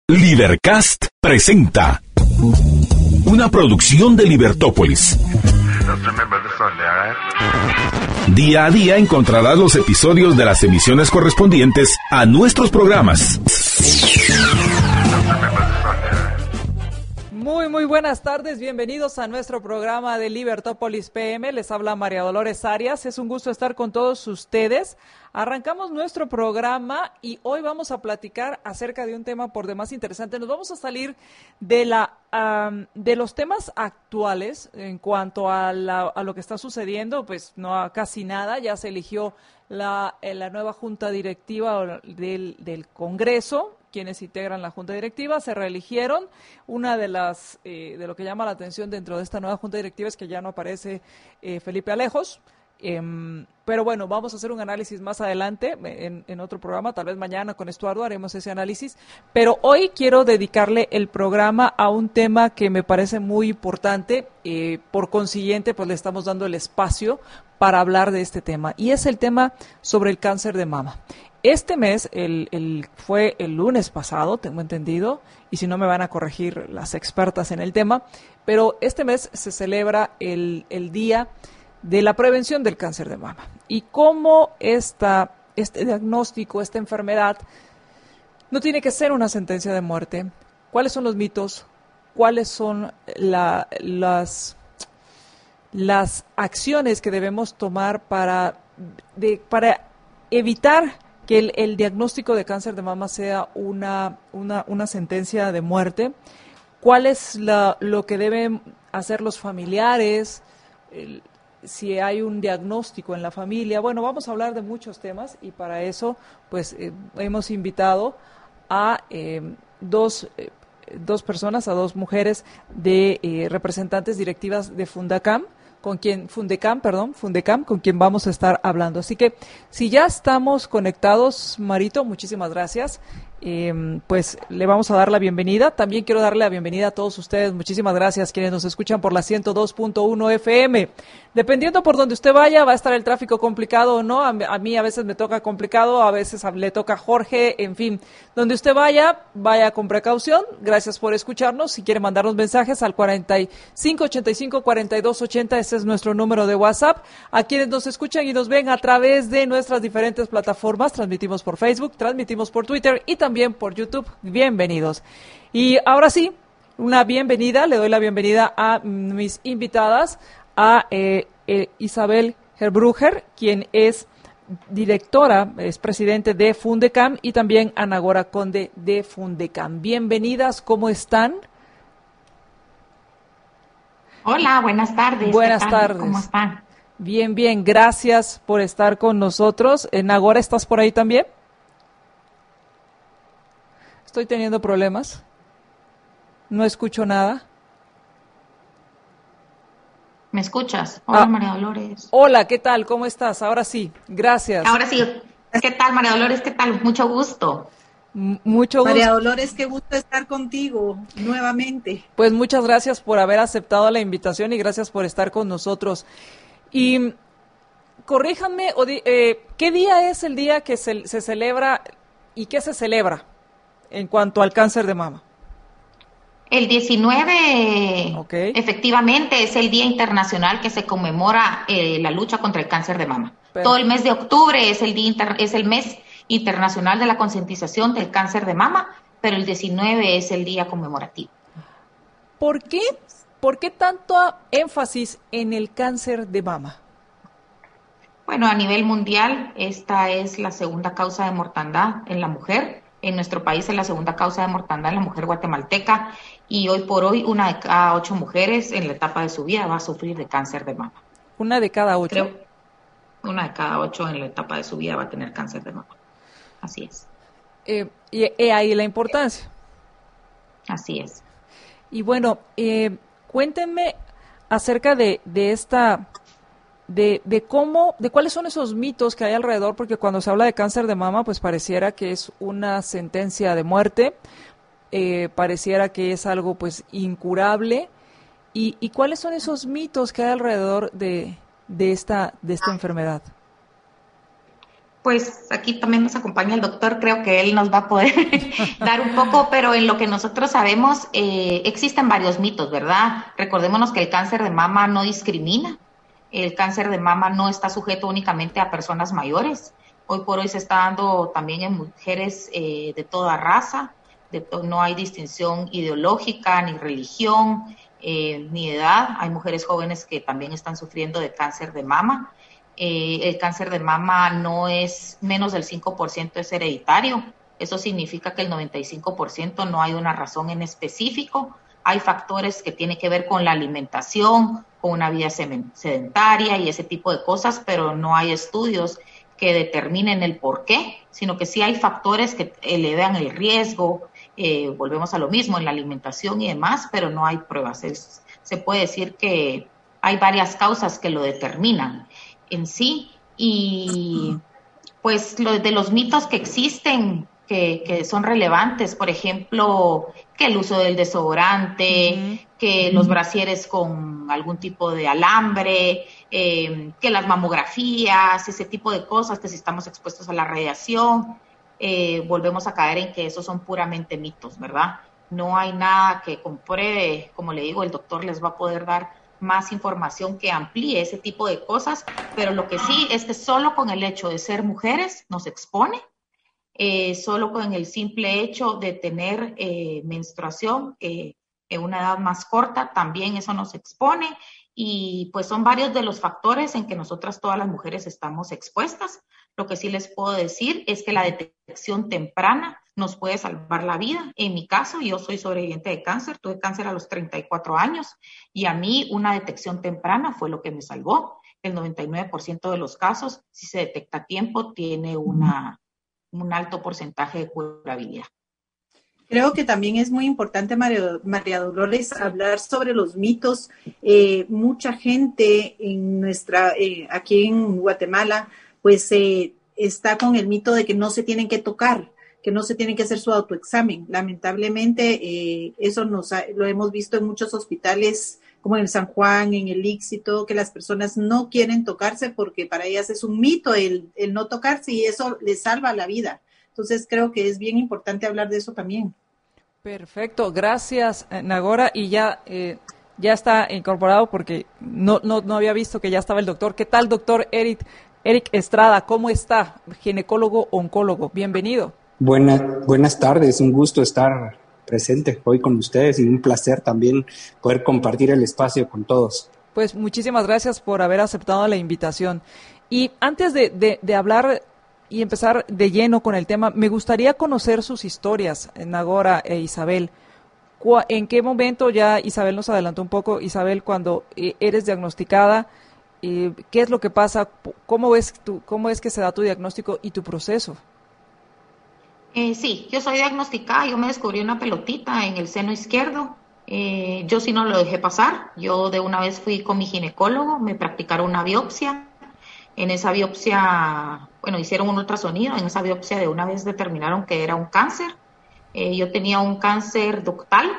Libercast presenta una producción de Libertópolis. Día a día encontrarás los episodios de las emisiones correspondientes a nuestros programas. Muy buenas tardes, bienvenidos a nuestro programa de Libertópolis PM. Les habla María Dolores Arias, es un gusto estar con todos ustedes. Arrancamos nuestro programa y hoy vamos a platicar acerca de un tema por demás interesante. Nos vamos a salir de los temas actuales en cuanto a lo que está sucediendo, pues no casi nada. Ya se eligió la nueva junta directiva del Congreso. Quienes integran la junta directiva se reeligieron. Una de lo que llama la atención dentro de esta nueva junta directiva es que ya no aparece Felipe Alejos. Pero bueno, vamos a hacer un análisis más adelante en otro programa, tal vez mañana con Estuardo haremos ese análisis, pero hoy quiero dedicarle el programa a un tema que me parece muy importante, por consiguiente pues le estamos dando el espacio para hablar de este tema, y es el tema sobre el cáncer de mama. Este mes, fue el lunes pasado, tengo entendido, y si no me van a corregir las expertas en el tema, pero este mes se celebra el Día de la Prevención del Cáncer de Mama. Y cómo este diagnóstico, esta enfermedad, no tiene que ser una sentencia de muerte. ¿Cuáles son los mitos? ¿Cuáles son las acciones que debemos tomar para evitar que el diagnóstico de cáncer de mama sea una sentencia de muerte? ¿Cuál es lo que deben hacer los familiares? Si hay un diagnóstico en la familia. Bueno, vamos a hablar de muchos temas y para eso pues hemos invitado a dos personas, a dos mujeres de representantes directivas de Fundecam, con quien vamos a estar hablando. Así que si ya estamos conectados, Marito, muchísimas gracias. Pues le vamos a dar la bienvenida. También quiero darle la bienvenida a todos ustedes. Muchísimas gracias quienes nos escuchan por la 102.1 FM. Dependiendo por donde usted vaya, va a estar el tráfico complicado o no. A mí a veces me toca complicado, a veces le toca a Jorge, en fin. Donde usted vaya con precaución. Gracias por escucharnos. Si quiere mandarnos mensajes al 4585-4280, ese es nuestro número de WhatsApp. A quienes nos escuchan y nos ven a través de nuestras diferentes plataformas, transmitimos por Facebook, transmitimos por Twitter y también por YouTube. Bienvenidos. Y ahora sí, le doy la bienvenida a mis invitadas, a Isabel Herbruger, quien es directora, es presidente de Fundecam, y también Ana Gora Conde de Fundecam. Bienvenidas, ¿cómo están? Hola, buenas tardes. Buenas tardes. ¿Cómo están? Bien, gracias por estar con nosotros. Nagora, ¿estás por ahí también? Estoy teniendo problemas. No escucho nada. ¿Me escuchas? Hola, María Dolores. Hola, ¿qué tal? ¿Cómo estás? Ahora sí, gracias. Ahora sí. ¿Qué tal, María Dolores? ¿Qué tal? Mucho gusto. Mucho gusto. María Dolores, qué gusto estar contigo nuevamente. Pues muchas gracias por haber aceptado la invitación y gracias por estar con nosotros. Y corríjanme, ¿qué día es el día que se celebra y qué se celebra en cuanto al cáncer de mama? El 19, okay. Efectivamente, es el Día Internacional que se conmemora la lucha contra el cáncer de mama. Todo el mes de octubre es el mes internacional de la concientización del cáncer de mama, pero el 19 es el día conmemorativo. ¿Por qué tanto énfasis en el cáncer de mama? Bueno, a nivel mundial, esta es la segunda causa de mortandad en la mujer. En nuestro país es la segunda causa de mortandad en la mujer guatemalteca, y hoy por hoy 1 de cada 8 mujeres en la etapa de su vida va a sufrir de cáncer de mama. ¿1 de cada 8? Creo 1 de cada 8 en la etapa de su vida va a tener cáncer de mama. Así es. Y ahí la importancia. Así es. Y bueno, cuéntenme acerca de cuáles son esos mitos que hay alrededor, porque cuando se habla de cáncer de mama, pues pareciera que es una sentencia de muerte, pareciera que es algo pues incurable. ¿Y cuáles son esos mitos que hay alrededor de esta enfermedad? Pues aquí también nos acompaña el doctor, creo que él nos va a poder dar un poco, pero en lo que nosotros sabemos existen varios mitos, ¿verdad? Recordémonos que el cáncer de mama no discrimina, el cáncer de mama no está sujeto únicamente a personas mayores, hoy por hoy se está dando también en mujeres de toda raza, no hay distinción ideológica ni religión ni edad, hay mujeres jóvenes que también están sufriendo de cáncer de mama. El cáncer de mama no es menos del 5%, es hereditario. Eso significa que el 95% no hay una razón en específico. Hay factores que tienen que ver con la alimentación, con una vida sedentaria y ese tipo de cosas, pero no hay estudios que determinen el por qué, sino que sí hay factores que elevan el riesgo. Volvemos a lo mismo en la alimentación y demás, pero no hay pruebas. Se puede decir que hay varias causas que lo determinan en sí, y pues de los mitos que existen, que son relevantes, por ejemplo, que el uso del desodorante, que los brasieres con algún tipo de alambre, que las mamografías, ese tipo de cosas, que si estamos expuestos a la radiación, volvemos a caer en que esos son puramente mitos, ¿verdad? No hay nada que compruebe, como le digo, el doctor les va a poder dar más información que amplíe ese tipo de cosas, pero lo que sí es que solo con el hecho de ser mujeres nos expone, solo con el simple hecho de tener menstruación en una edad más corta, también eso nos expone, y pues son varios de los factores en que nosotras todas las mujeres estamos expuestas. Lo que sí les puedo decir es que la detección temprana nos puede salvar la vida. En mi caso, yo soy sobreviviente de cáncer, tuve cáncer a los 34 años y a mí una detección temprana fue lo que me salvó. El 99% de los casos, si se detecta a tiempo, tiene un alto porcentaje de curabilidad. Creo que también es muy importante, María Dolores, hablar sobre los mitos. Mucha gente aquí en Guatemala, pues está con el mito de que no se tienen que tocar, que no se tienen que hacer su autoexamen. Lamentablemente, eso lo hemos visto en muchos hospitales, como en el San Juan, en el ICS y todo, que las personas no quieren tocarse porque para ellas es un mito el no tocarse y eso les salva la vida. Entonces creo que es bien importante hablar de eso también. Perfecto, gracias Nagora, y ya está incorporado porque no había visto que ya estaba el doctor. ¿Qué tal, doctor Eric Estrada? ¿Cómo está? Ginecólogo, oncólogo, bienvenido. Buenas tardes, un gusto estar presente hoy con ustedes y un placer también poder compartir el espacio con todos. Pues muchísimas gracias por haber aceptado la invitación. Y antes de hablar y empezar de lleno con el tema, me gustaría conocer sus historias, Nagora e Isabel. ¿En qué momento, ya Isabel nos adelantó un poco, Isabel, cuando eres diagnosticada, qué es lo que pasa, cómo es que se da tu diagnóstico y tu proceso? Sí, yo soy diagnosticada, yo me descubrí una pelotita en el seno izquierdo, yo sí no lo dejé pasar, yo de una vez fui con mi ginecólogo, me practicaron una biopsia. En esa biopsia, hicieron un ultrasonido, en esa biopsia de una vez determinaron que era un cáncer. Yo tenía un cáncer ductal,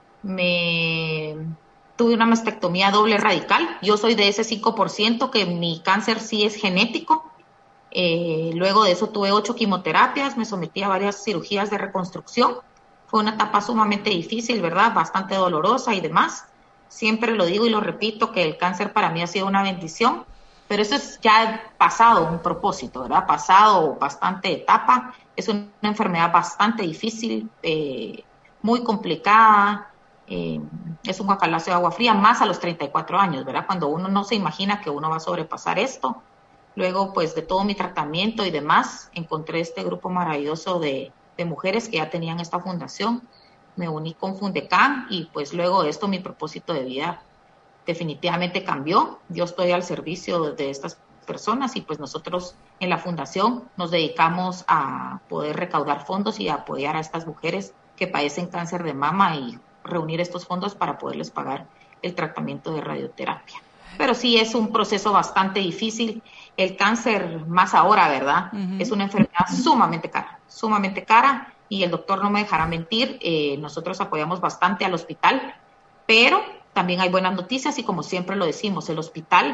tuve una mastectomía doble radical. Yo soy de ese 5% que mi cáncer sí es genético. Luego de eso tuve 8 quimioterapias, me sometí a varias cirugías de reconstrucción. Fue una etapa sumamente difícil, ¿verdad? Bastante dolorosa y demás. Siempre lo digo y lo repito que el cáncer para mí ha sido una bendición. Pero eso es ya pasado, un propósito, ¿verdad? Pasado bastante etapa. Es una enfermedad bastante difícil, muy complicada. Es un guacalazo de agua fría, más a los 34 años, ¿verdad? Cuando uno no se imagina que uno va a sobrepasar esto. Luego, pues, de todo mi tratamiento y demás, encontré este grupo maravilloso de mujeres que ya tenían esta fundación. Me uní con Fundecam y, pues, luego de esto mi propósito de vida definitivamente cambió. Yo estoy al servicio de estas personas y pues nosotros en la fundación nos dedicamos a poder recaudar fondos y a apoyar a estas mujeres que padecen cáncer de mama y reunir estos fondos para poderles pagar el tratamiento de radioterapia. Pero sí es un proceso bastante difícil. El cáncer, más ahora, ¿verdad? Uh-huh. Es una enfermedad sumamente cara y el doctor no me dejará mentir. Nosotros apoyamos bastante al hospital, pero también hay buenas noticias y como siempre lo decimos, el hospital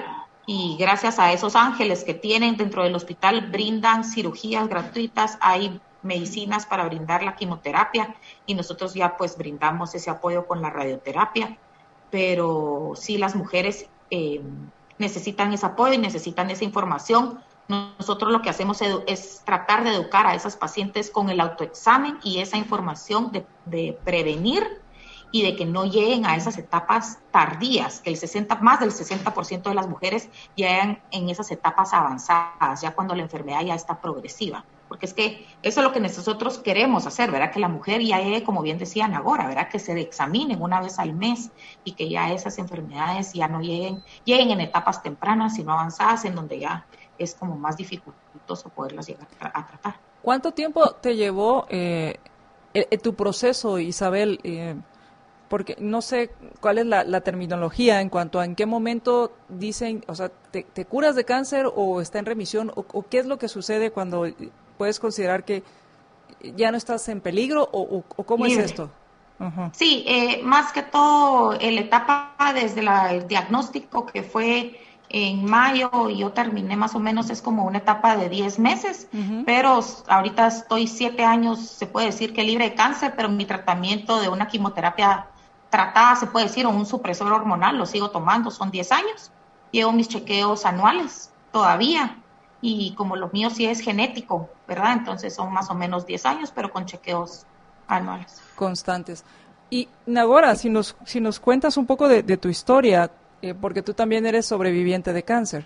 y gracias a esos ángeles que tienen dentro del hospital brindan cirugías gratuitas, hay medicinas para brindar la quimioterapia y nosotros ya pues brindamos ese apoyo con la radioterapia, pero sí las mujeres necesitan ese apoyo y necesitan esa información. Nosotros lo que hacemos es tratar de educar a esas pacientes con el autoexamen y esa información de prevenir y de que no lleguen a esas etapas tardías, que más del 60% de las mujeres llegan en esas etapas avanzadas, ya cuando la enfermedad ya está progresiva. Porque es que eso es lo que nosotros queremos hacer, ¿verdad? Que la mujer ya llegue, como bien decían ahora, ¿verdad? Que se examinen una vez al mes y que ya esas enfermedades ya no lleguen en etapas tempranas, sino avanzadas, en donde ya es como más dificultoso poderlas llegar a tratar. ¿Cuánto tiempo te llevó tu proceso, Isabel? Porque no sé cuál es la terminología en cuanto a en qué momento dicen, o sea, te curas de cáncer o está en remisión, o qué es lo que sucede cuando puedes considerar que ya no estás en peligro, o cómo es esto. Uh-huh. Sí, más que todo la etapa desde el diagnóstico que fue en mayo y yo terminé más o menos, es como una etapa de 10 meses, uh-huh. Pero ahorita estoy 7 años, se puede decir que libre de cáncer, pero mi tratamiento de una quimioterapia tratada, se puede decir, o un supresor hormonal, lo sigo tomando, son 10 años. Llevo mis chequeos anuales todavía, y como lo mío sí es genético, ¿verdad? Entonces son más o menos 10 años, pero con chequeos anuales. Constantes. Y Nagora, si nos cuentas un poco de tu historia, porque tú también eres sobreviviente de cáncer.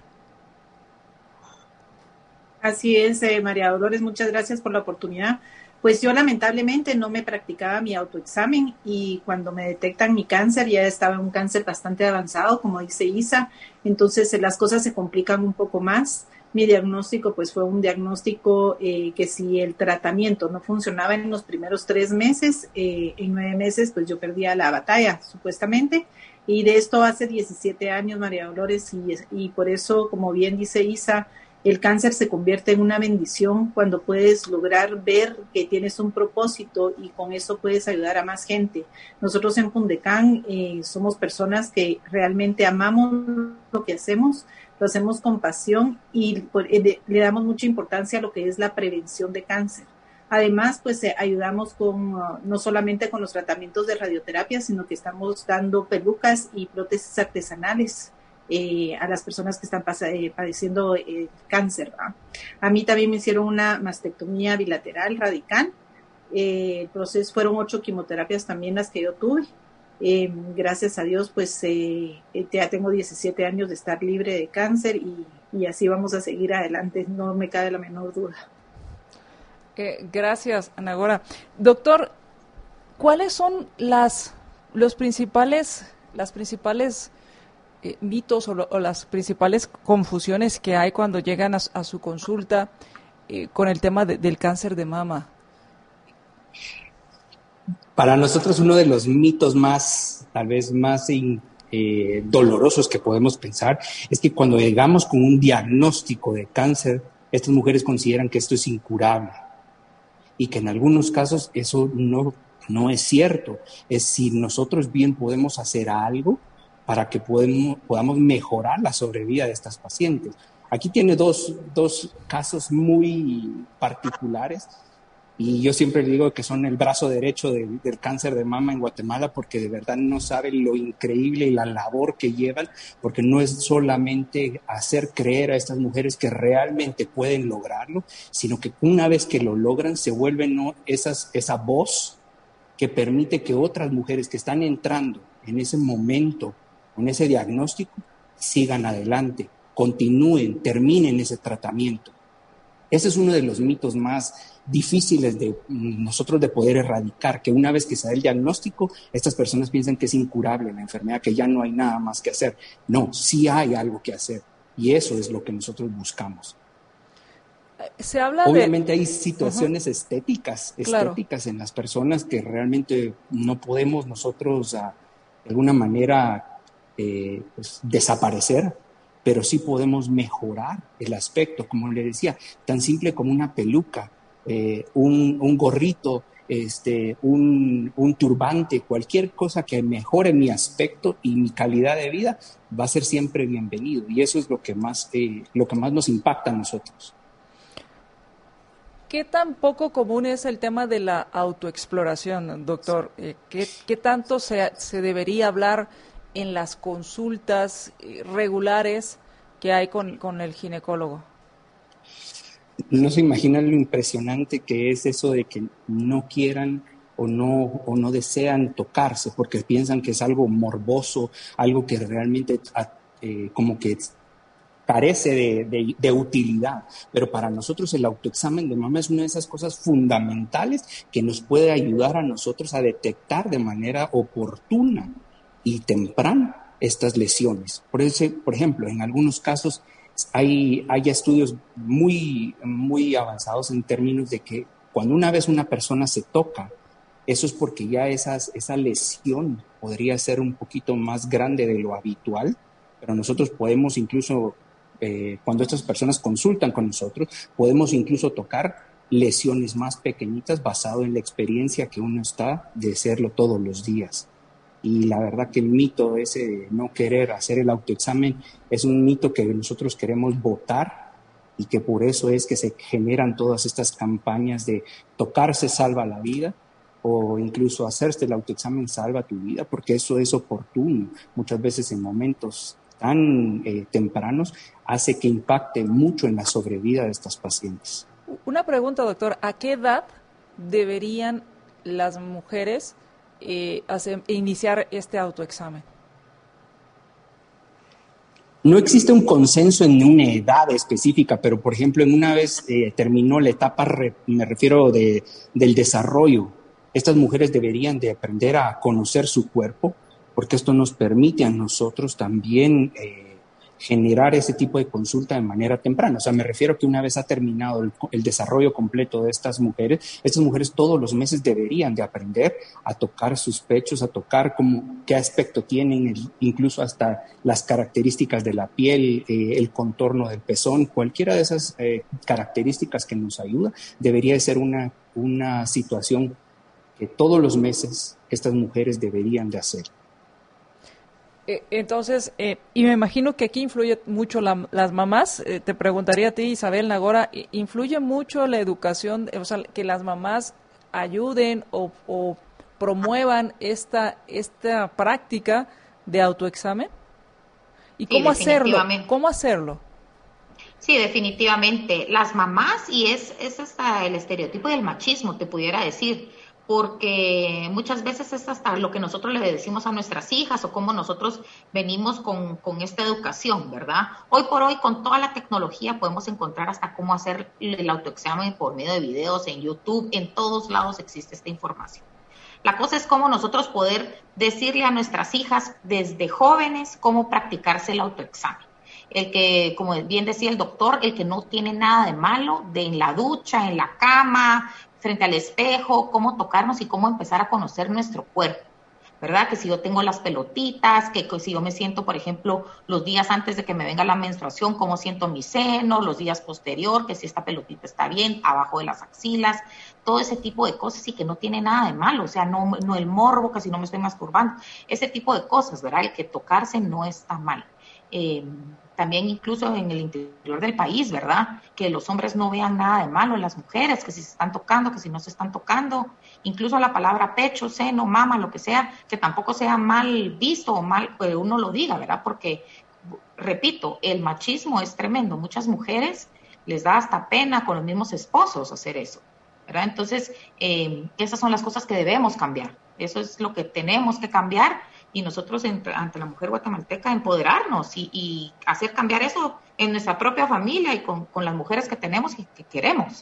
Así es, María Dolores, muchas gracias por la oportunidad. Pues yo lamentablemente no me practicaba mi autoexamen y cuando me detectan mi cáncer, ya estaba en un cáncer bastante avanzado, como dice Isa, entonces las cosas se complican un poco más. Mi diagnóstico pues fue un diagnóstico que si el tratamiento no funcionaba en los primeros 3 meses, en 9 meses pues yo perdía la batalla supuestamente, y de esto hace 17 años, María Dolores, y por eso, como bien dice Isa, el cáncer se convierte en una bendición cuando puedes lograr ver que tienes un propósito y con eso puedes ayudar a más gente. Nosotros en Pundecán somos personas que realmente amamos lo que hacemos, lo hacemos con pasión y le damos mucha importancia a lo que es la prevención de cáncer. Además, pues ayudamos no solamente con los tratamientos de radioterapia, sino que estamos dando pelucas y prótesis artesanales a las personas que están padeciendo cáncer, ¿verdad? A mí también me hicieron una mastectomía bilateral radical. El proceso fueron 8 quimioterapias también las que yo tuve. Gracias a Dios, pues ya tengo 17 años de estar libre de cáncer y así vamos a seguir adelante, no me cabe la menor duda. Gracias, Nagora. Doctor, ¿cuáles son los principales mitos o las principales confusiones que hay cuando llegan a su consulta con el tema del cáncer de mama? Para nosotros uno de los mitos tal vez más dolorosos que podemos pensar es que cuando llegamos con un diagnóstico de cáncer, estas mujeres consideran que esto es incurable y que en algunos casos eso no es cierto. Es decir, nosotros bien podemos hacer algo para que podamos mejorar la sobrevida de estas pacientes. Aquí tiene dos casos muy particulares y yo siempre digo que son el brazo derecho del cáncer de mama en Guatemala porque de verdad no saben lo increíble y la labor que llevan, porque no es solamente hacer creer a estas mujeres que realmente pueden lograrlo, sino que una vez que lo logran se vuelven esa voz que permite que otras mujeres que están entrando en ese momento, con ese diagnóstico, sigan adelante, continúen, terminen ese tratamiento. Ese es uno de los mitos más difíciles de nosotros de poder erradicar, que una vez que se da el diagnóstico, estas personas piensan que es incurable la enfermedad, que ya no hay nada más que hacer. No, sí hay algo que hacer y eso es lo que nosotros buscamos. Se habla Obviamente hay situaciones uh-huh. estéticas Claro. en las personas que realmente no podemos nosotros de alguna manera pues, desaparecer, pero sí podemos mejorar el aspecto, como le decía, tan simple como una peluca, un gorrito un turbante, cualquier cosa que mejore mi aspecto y mi calidad de vida va a ser siempre bienvenido, y eso es lo que más nos impacta a nosotros. ¿Qué tan poco común es el tema de la autoexploración, doctor? ¿Qué tanto se debería hablar en las consultas regulares que hay con el ginecólogo? No se imaginan lo impresionante que es eso de que no quieran o no desean tocarse porque piensan que es algo morboso, algo que realmente como que carece de utilidad, pero para nosotros el autoexamen de mama es una de esas cosas fundamentales que nos puede ayudar a nosotros a detectar de manera oportuna y temprana estas lesiones. Por ejemplo, en algunos casos hay estudios muy, muy avanzados en términos de que cuando una vez una persona se toca, eso es porque ya esa lesión podría ser un poquito más grande de lo habitual, pero nosotros podemos incluso cuando estas personas consultan con nosotros, podemos incluso tocar lesiones más pequeñitas basado en la experiencia que uno está de hacerlo todos los días. Y la verdad que el mito ese de no querer hacer el autoexamen es un mito que nosotros queremos botar, y que por eso es que se generan todas estas campañas de tocarse salva la vida, o incluso hacerse el autoexamen salva tu vida, porque eso es oportuno. Muchas veces en momentos tan tempranos hace que impacte mucho en la sobrevida de estas pacientes. Una pregunta, doctor. ¿A qué edad deberían las mujeres iniciar este autoexamen? No existe un consenso en una edad específica, pero por ejemplo, en una vez terminó la etapa, me refiero del desarrollo, estas mujeres deberían de aprender a conocer su cuerpo, porque esto nos permite a nosotros también generar ese tipo de consulta de manera temprana. O sea, me refiero que una vez ha terminado el desarrollo completo de estas mujeres todos los meses deberían de aprender a tocar sus pechos, a tocar qué aspecto tienen, incluso hasta las características de la piel, el contorno del pezón, cualquiera de esas características que nos ayuda, debería de ser una situación que todos los meses estas mujeres deberían de hacer. Entonces, y me imagino que aquí influye mucho las mamás. Te preguntaría a ti, Isabel Nagora, ¿influye mucho la educación, o sea, que las mamás ayuden o promuevan esta práctica de autoexamen? ¿Y cómo hacerlo? ¿Cómo hacerlo? Sí, definitivamente. Las mamás, y es hasta el estereotipo del machismo, te pudiera decir, porque muchas veces es hasta lo que nosotros le decimos a nuestras hijas o cómo nosotros venimos con esta educación, ¿verdad? Hoy por hoy, con toda la tecnología, podemos encontrar hasta cómo hacer el autoexamen por medio de videos en YouTube. En todos lados existe esta información. La cosa es cómo nosotros poder decirle a nuestras hijas desde jóvenes cómo practicarse el autoexamen. El que, como bien decía el doctor, el que no tiene nada de malo, en la ducha, en la cama, frente al espejo, cómo tocarnos y cómo empezar a conocer nuestro cuerpo, ¿verdad? Que si yo tengo las pelotitas, que si yo me siento, por ejemplo, los días antes de que me venga la menstruación, cómo siento mi seno, los días posterior, que si esta pelotita está bien, abajo de las axilas, todo ese tipo de cosas y que no tiene nada de malo, o sea, no el morbo, que si no me estoy masturbando, ese tipo de cosas, ¿verdad? El que tocarse no está mal. También incluso en el interior del país, ¿verdad? Que los hombres no vean nada de malo en las mujeres, que si se están tocando, que si no se están tocando, incluso la palabra pecho, seno, mama, lo que sea, que tampoco sea mal visto o mal que uno lo diga, ¿verdad? Porque, repito, el machismo es tremendo. Muchas mujeres les da hasta pena con los mismos esposos hacer eso, ¿verdad? Entonces, esas son las cosas que debemos cambiar. Eso es lo que tenemos que cambiar. Y nosotros ante la mujer guatemalteca empoderarnos y hacer cambiar eso en nuestra propia familia y con las mujeres que tenemos y que queremos.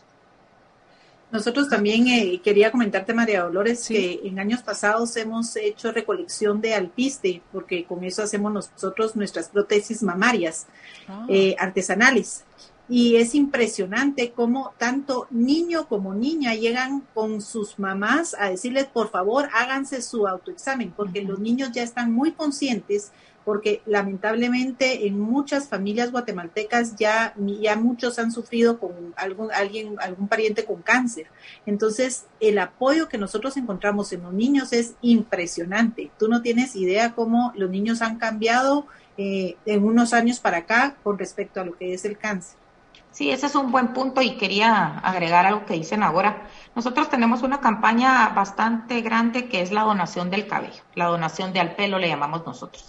Nosotros también quería comentarte, María Dolores, sí, que en años pasados hemos hecho recolección de alpiste, porque con eso hacemos nosotros nuestras prótesis mamarias artesanales. Y es impresionante cómo tanto niño como niña llegan con sus mamás a decirles, por favor, háganse su autoexamen, porque los niños ya están muy conscientes, porque lamentablemente en muchas familias guatemaltecas ya muchos han sufrido con algún pariente con cáncer. Entonces, el apoyo que nosotros encontramos en los niños es impresionante. Tú no tienes idea cómo los niños han cambiado en unos años para acá con respecto a lo que es el cáncer. Sí, ese es un buen punto y quería agregar algo que dicen ahora. Nosotros tenemos una campaña bastante grande que es la donación del cabello, la donación de al pelo le llamamos nosotros.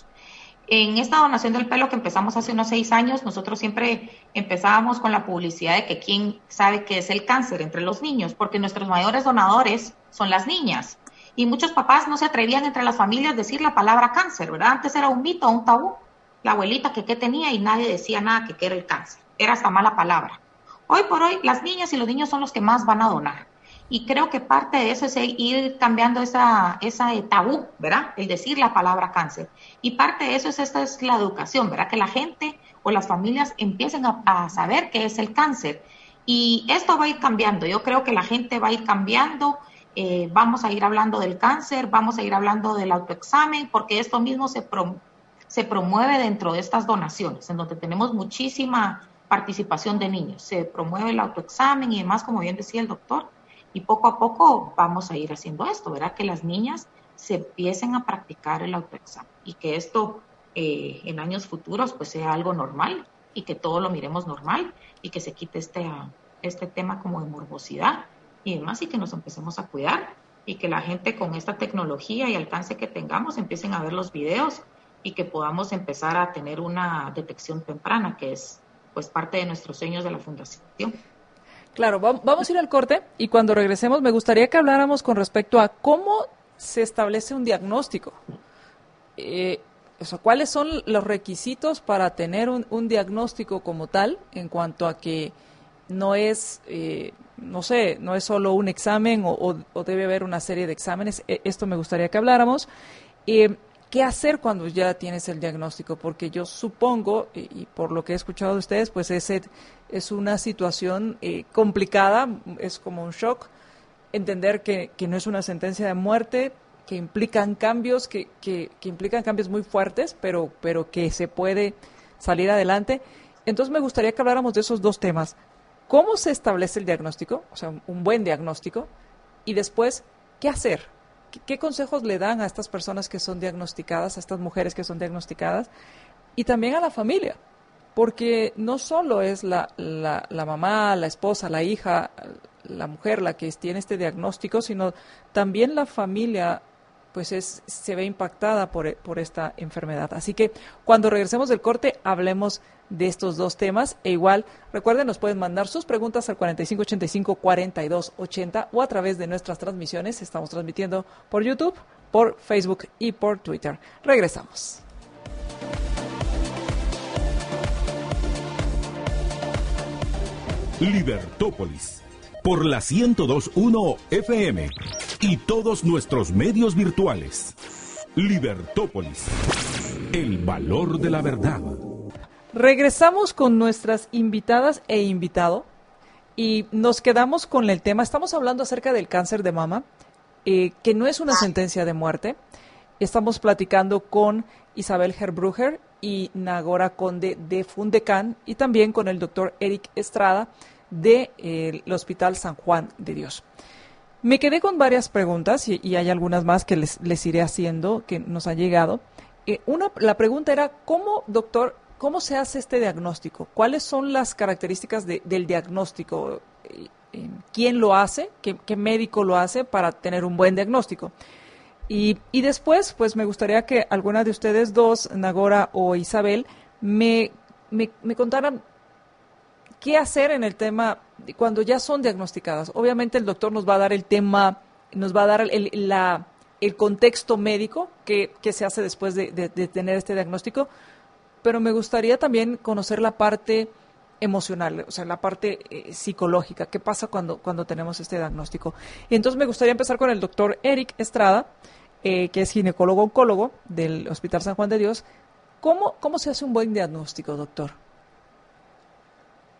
En esta donación del pelo que empezamos hace unos 6 años, nosotros siempre empezábamos con la publicidad de que quién sabe qué es el cáncer entre los niños, porque nuestros mayores donadores son las niñas. Y muchos papás no se atrevían entre las familias a decir la palabra cáncer, ¿verdad? Antes era un mito, un tabú. La abuelita que qué tenía y nadie decía nada que qué era el cáncer. Era hasta mala palabra. Hoy por hoy, las niñas y los niños son los que más van a donar. Y creo que parte de eso es ir cambiando esa tabú, ¿verdad? El decir la palabra cáncer. Y parte de eso es la educación, ¿verdad? Que la gente o las familias empiecen a saber qué es el cáncer. Y esto va a ir cambiando. Yo creo que la gente va a ir cambiando. Vamos a ir hablando del cáncer, vamos a ir hablando del autoexamen, porque esto mismo se promueve dentro de estas donaciones, en donde tenemos muchísima participación de niños. Se promueve el autoexamen y demás, como bien decía el doctor, y poco a poco vamos a ir haciendo esto, ¿verdad? Que las niñas se empiecen a practicar el autoexamen y que esto en años futuros pues sea algo normal y que todo lo miremos normal y que se quite este tema como de morbosidad y demás y que nos empecemos a cuidar y que la gente con esta tecnología y alcance que tengamos empiecen a ver los videos y que podamos empezar a tener una detección temprana, que es pues parte de nuestros sueños de la Fundación. Claro, vamos a ir al corte y cuando regresemos me gustaría que habláramos con respecto a cómo se establece un diagnóstico. ¿Cuáles son los requisitos para tener un diagnóstico como tal en cuanto a que no es, no es solo un examen o debe haber una serie de exámenes? Esto me gustaría que habláramos. ¿Qué hacer cuando ya tienes el diagnóstico? Porque yo supongo, y por lo que he escuchado de ustedes, pues es una situación complicada, es como un shock, entender que no es una sentencia de muerte, que implican cambios, que implican cambios muy fuertes, pero que se puede salir adelante. Entonces me gustaría que habláramos de esos dos temas. ¿Cómo se establece el diagnóstico? O sea, un buen diagnóstico. Y después, ¿qué hacer? ¿Qué consejos le dan a estas personas que son diagnosticadas, a estas mujeres que son diagnosticadas? Y también a la familia, porque no solo es la mamá, la esposa, la hija, la mujer la que tiene este diagnóstico, sino también la familia pues se ve impactada por esta enfermedad. Así que cuando regresemos del corte hablemos de estos dos temas. E igual, recuerden, nos pueden mandar sus preguntas al 4585-4280 o a través de nuestras transmisiones. Estamos transmitiendo por YouTube, por Facebook y por Twitter. Regresamos. Libertópolis, por la 102.1 FM y todos nuestros medios virtuales. Libertópolis, el valor de la verdad. Regresamos con nuestras invitadas e invitado y nos quedamos con el tema. Estamos hablando acerca del cáncer de mama, que no es una sentencia de muerte. Estamos platicando con Isabel Herbruger y Nagora Conde de Fundecan y también con el doctor Eric Estrada del Hospital San Juan de Dios. Me quedé con varias preguntas y hay algunas más que les iré haciendo que nos han llegado. La pregunta era, doctor, ¿cómo se hace este diagnóstico? ¿Cuáles son las características del diagnóstico? ¿Quién lo hace? ¿Qué médico lo hace para tener un buen diagnóstico? Y después, pues me gustaría que alguna de ustedes dos, Nagora o Isabel, me contaran qué hacer en el tema cuando ya son diagnosticadas. Obviamente el doctor nos va a dar el tema, nos va a dar el contexto médico que se hace después de tener este diagnóstico, pero me gustaría también conocer la parte emocional, o sea, la parte psicológica. ¿Qué pasa cuando tenemos este diagnóstico? Y entonces me gustaría empezar con el doctor Eric Estrada, que es ginecólogo-oncólogo del Hospital San Juan de Dios. ¿Cómo se hace un buen diagnóstico, doctor?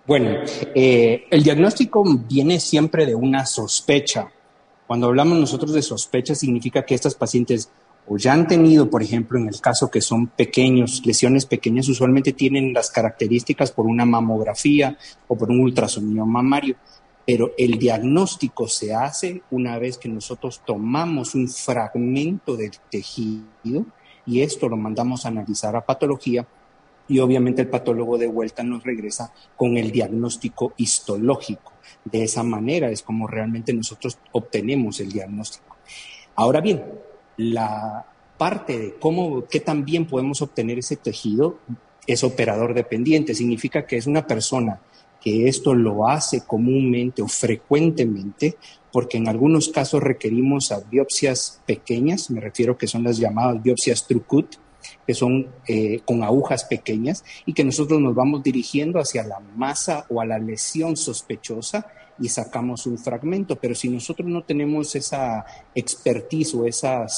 Bueno, el diagnóstico viene siempre de una sospecha. Cuando hablamos nosotros de sospecha, significa que estas pacientes o ya han tenido, por ejemplo, en el caso que son pequeños, lesiones pequeñas, usualmente tienen las características por una mamografía o por un ultrasonido mamario, pero el diagnóstico se hace una vez que nosotros tomamos un fragmento del tejido y esto lo mandamos a analizar a patología y obviamente el patólogo de vuelta nos regresa con el diagnóstico histológico. De esa manera es como realmente nosotros obtenemos el diagnóstico. Ahora bien, la parte de qué tan bien podemos obtener ese tejido es operador dependiente. Significa que es una persona que esto lo hace comúnmente o frecuentemente, porque en algunos casos requerimos a biopsias pequeñas, me refiero que son las llamadas biopsias Trucut, que son con agujas pequeñas y que nosotros nos vamos dirigiendo hacia la masa o a la lesión sospechosa y sacamos un fragmento. Pero si nosotros no tenemos esa expertise o esa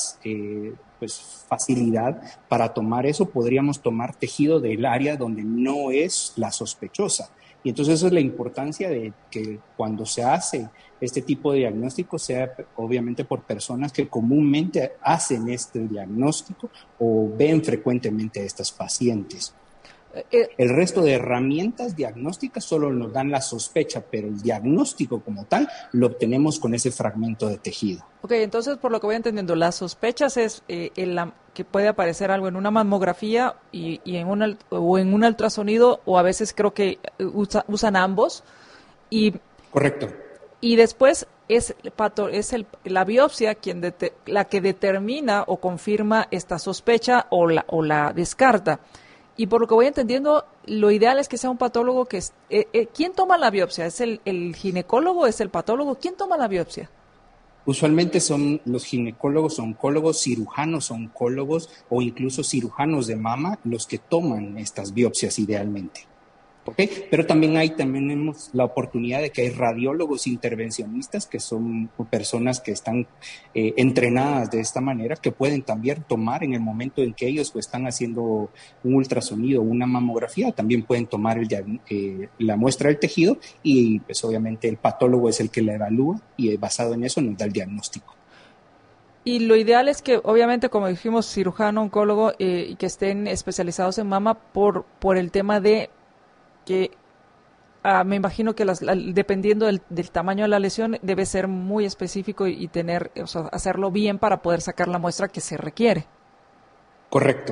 facilidad para tomar eso, podríamos tomar tejido del área donde no es la sospechosa. Y entonces esa es la importancia de que cuando se hace este tipo de diagnóstico sea obviamente por personas que comúnmente hacen este diagnóstico o ven frecuentemente a estas pacientes. El resto de herramientas diagnósticas solo nos dan la sospecha, pero el diagnóstico como tal lo obtenemos con ese fragmento de tejido. Ok, entonces por lo que voy entendiendo, las sospechas es que puede aparecer algo en una mamografía y en un ultrasonido, o a veces creo que usan ambos. Correcto. Y después es la biopsia la que determina o confirma esta sospecha o la descarta. Y por lo que voy entendiendo, lo ideal es que sea un patólogo que... ¿Quién toma la biopsia? ¿Es el ginecólogo? ¿Es el patólogo? ¿Quién toma la biopsia? Usualmente son los ginecólogos, oncólogos, cirujanos, oncólogos o incluso cirujanos de mama los que toman estas biopsias idealmente. ¿Okay? Pero también tenemos la oportunidad de que hay radiólogos intervencionistas, que son personas que están entrenadas de esta manera, que pueden también tomar en el momento en que ellos están haciendo un ultrasonido o una mamografía, también pueden tomar la muestra del tejido y pues obviamente el patólogo es el que la evalúa y basado en eso nos da el diagnóstico. Y lo ideal es que, obviamente, como dijimos, cirujano, oncólogo, y que estén especializados en mama por el tema de que me imagino que dependiendo del tamaño de la lesión debe ser muy específico y hacerlo bien para poder sacar la muestra que se requiere. Correcto.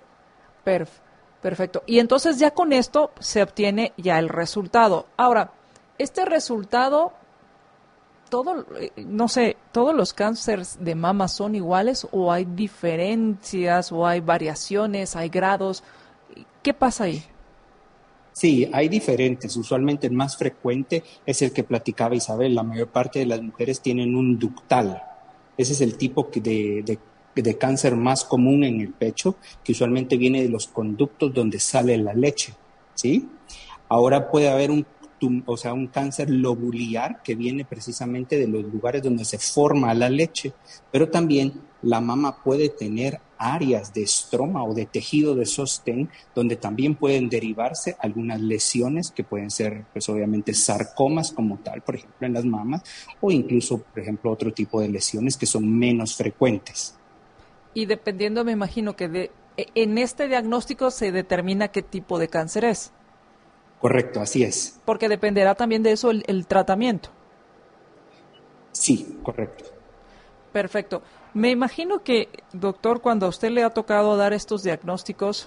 Perfecto. Y entonces ya con esto se obtiene ya el resultado. Ahora, este resultado, ¿todos los cánceres de mama son iguales o hay diferencias o hay variaciones, hay grados? ¿Qué pasa ahí? Sí, hay diferentes. Usualmente el más frecuente es el que platicaba Isabel. La mayor parte de las mujeres tienen un ductal. Ese es el tipo de cáncer más común en el pecho, que usualmente viene de los conductos donde sale la leche, ¿sí? Ahora puede haber un cáncer lobular que viene precisamente de los lugares donde se forma la leche, pero también la mama puede tener áreas de estroma o de tejido de sostén donde también pueden derivarse algunas lesiones que pueden ser, pues obviamente, sarcomas como tal, por ejemplo, en las mamas, o incluso, por ejemplo, otro tipo de lesiones que son menos frecuentes. Y dependiendo, me imagino que en este diagnóstico se determina qué tipo de cáncer es. Correcto, así es. Porque dependerá también de eso el tratamiento. Sí, correcto. Perfecto. Me imagino que, doctor, cuando a usted le ha tocado dar estos diagnósticos,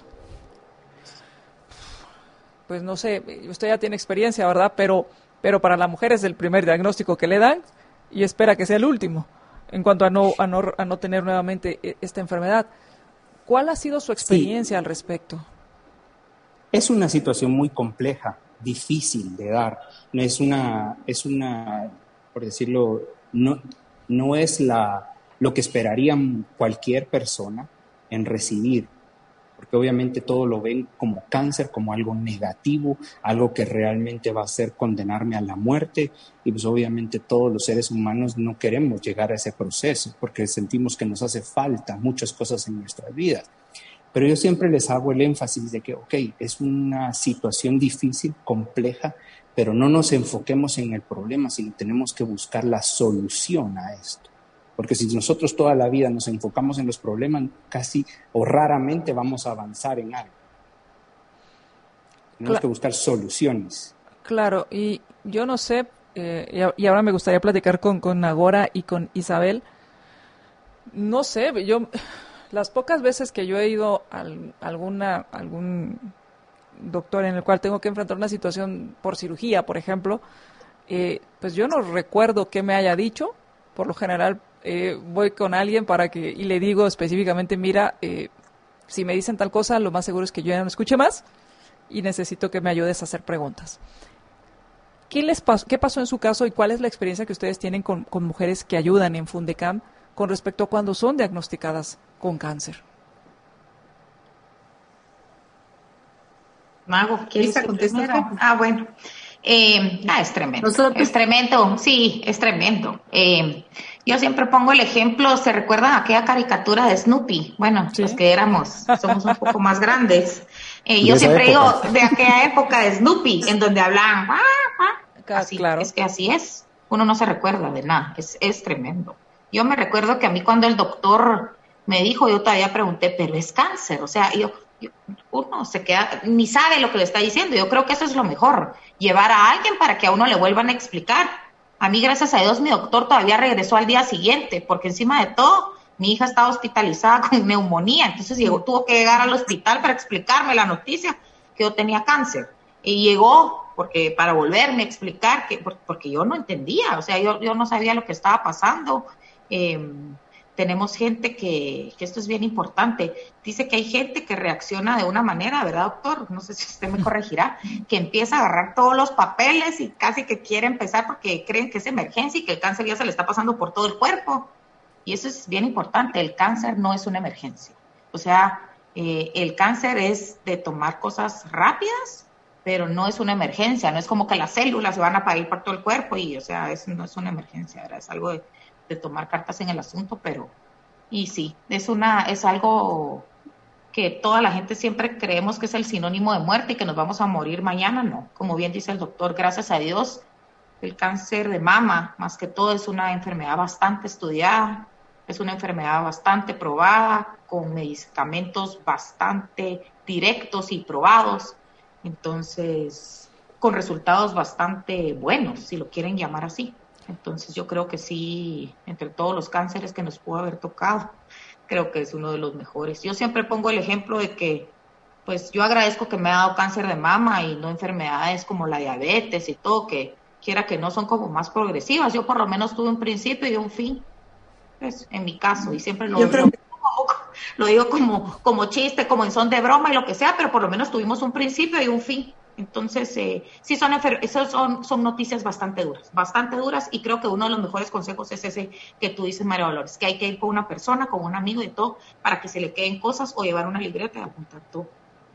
pues no sé, usted ya tiene experiencia, ¿verdad? Pero para la mujer es el primer diagnóstico que le dan y espera que sea el último en cuanto a no tener nuevamente esta enfermedad. ¿Cuál ha sido su experiencia al respecto? Es una situación muy compleja, difícil de dar. Es una, por decirlo, no es lo que esperaría cualquier persona en recibir, porque obviamente todo lo ven como cáncer, como algo negativo, algo que realmente va a hacer condenarme a la muerte, y pues obviamente todos los seres humanos no queremos llegar a ese proceso, porque sentimos que nos hace falta muchas cosas en nuestras vidas. Pero yo siempre les hago el énfasis de que, es una situación difícil, compleja, pero no nos enfoquemos en el problema, sino tenemos que buscar la solución a esto. Porque si nosotros toda la vida nos enfocamos en los problemas, casi o raramente vamos a avanzar en algo. Tenemos que buscar soluciones. Claro, y yo no sé, y ahora me gustaría platicar con Nagora y con Isabel. No sé, las pocas veces que yo he ido a algún doctor en el cual tengo que enfrentar una situación por cirugía, por ejemplo, pues yo no recuerdo qué me haya dicho. Por lo general voy con alguien y le digo específicamente, mira, si me dicen tal cosa, lo más seguro es que yo ya no escuche más y necesito que me ayudes a hacer preguntas. ¿Qué pasó en su caso y cuál es la experiencia que ustedes tienen con mujeres que ayudan en Fundecam con respecto a cuando son diagnosticadas con cáncer? Mago, ¿quieres contestar? Bueno. Es tremendo. Es tremendo, sí, es tremendo. Yo siempre pongo el ejemplo, ¿se recuerdan aquella caricatura de Snoopy? Bueno, sí. Los que somos un poco más grandes. Yo siempre digo de aquella época de Snoopy, en donde hablaban, así, claro. Es que así es. Uno no se recuerda de nada, es tremendo. Yo me recuerdo que a mí cuando el doctor me dijo, yo todavía pregunté, pero es cáncer, o sea, uno se queda, ni sabe lo que le está diciendo. Yo creo que eso es lo mejor, llevar a alguien para que a uno le vuelvan a explicar. A mí, gracias a Dios, mi doctor todavía regresó al día siguiente, porque encima de todo, mi hija estaba hospitalizada con neumonía, entonces tuvo que llegar al hospital para explicarme la noticia que yo tenía cáncer. Y llegó para volverme a explicar, porque yo no entendía, o sea, yo no sabía lo que estaba pasando. Tenemos gente que esto es bien importante, dice que hay gente que reacciona de una manera, ¿verdad, doctor? No sé si usted me corregirá, que empieza a agarrar todos los papeles y casi que quiere empezar porque creen que es emergencia y que el cáncer ya se le está pasando por todo el cuerpo. Y eso es bien importante, el cáncer no es una emergencia. O sea, el cáncer es de tomar cosas rápidas, pero no es una emergencia, no es como que las células se van a parir por todo el cuerpo y, o sea, eso no es una emergencia, ¿verdad? Es algo de tomar cartas en el asunto, y sí, es algo que toda la gente siempre creemos que es el sinónimo de muerte y que nos vamos a morir mañana. No, como bien dice el doctor, gracias a Dios, el cáncer de mama, más que todo, es una enfermedad bastante estudiada, es una enfermedad bastante probada, con medicamentos bastante directos y probados, entonces, con resultados bastante buenos, si lo quieren llamar así. Entonces yo creo que sí, entre todos los cánceres que nos pudo haber tocado, creo que es uno de los mejores. Yo siempre pongo el ejemplo de que, pues yo agradezco que me ha dado cáncer de mama y no enfermedades como la diabetes y todo, que quiera que no son como más progresivas. Yo por lo menos tuve un principio y un fin, pues, en mi caso, y siempre lo digo como chiste, como en son de broma y lo que sea, pero por lo menos tuvimos un principio y un fin. Entonces, sí son noticias bastante duras, y creo que uno de los mejores consejos es ese que tú dices, María Dolores, que hay que ir con una persona, con un amigo y todo, para que se le queden cosas o llevar una libreta y apuntar todo.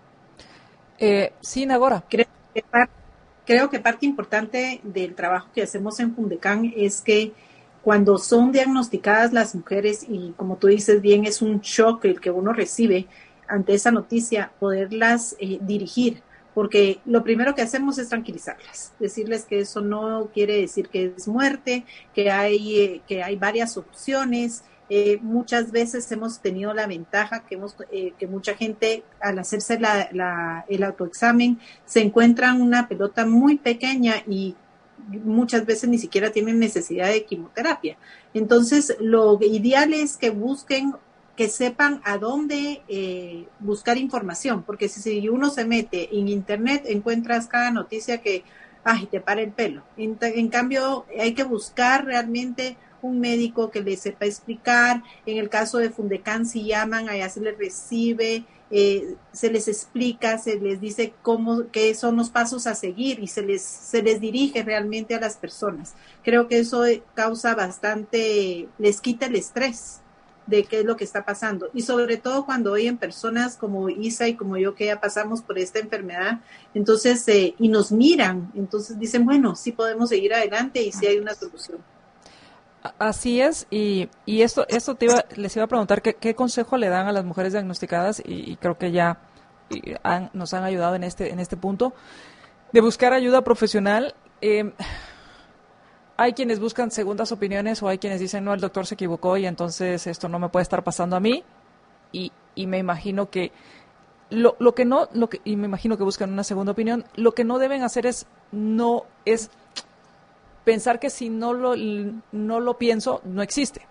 Sí, Nagora. Creo que parte importante del trabajo que hacemos en Fundecam es que cuando son diagnosticadas las mujeres, y como tú dices bien, es un shock el que uno recibe ante esa noticia, poderlas dirigir. Porque lo primero que hacemos es tranquilizarlas, decirles que eso no quiere decir que es muerte, que hay varias opciones. Muchas veces hemos tenido la ventaja que mucha gente al hacerse el autoexamen se encuentran una pelota muy pequeña y muchas veces ni siquiera tienen necesidad de quimioterapia. Entonces, lo ideal es que sepan a dónde buscar información, porque si uno se mete en internet, encuentras cada noticia que, te para el pelo. En cambio, hay que buscar realmente un médico que les sepa explicar. En el caso de Fundecam, si llaman, allá se les recibe, se les explica, se les dice qué son los pasos a seguir y se les dirige realmente a las personas. Creo que eso causa les quita el estrés de qué es lo que está pasando, y sobre todo cuando oyen personas como Isa y como yo que ya pasamos por esta enfermedad, entonces y nos miran, entonces dicen, bueno, sí podemos seguir adelante y sí hay una solución. Así es, y esto les iba a preguntar qué consejo le dan a las mujeres diagnosticadas, y creo que ya nos han ayudado en este punto. de buscar ayuda profesional. Hay quienes buscan segundas opiniones o hay quienes dicen, no, el doctor se equivocó y entonces esto no me puede estar pasando a mí. Y me imagino que y me imagino que buscan una segunda opinión. Lo que no deben hacer es pensar que si no lo pienso, no existe.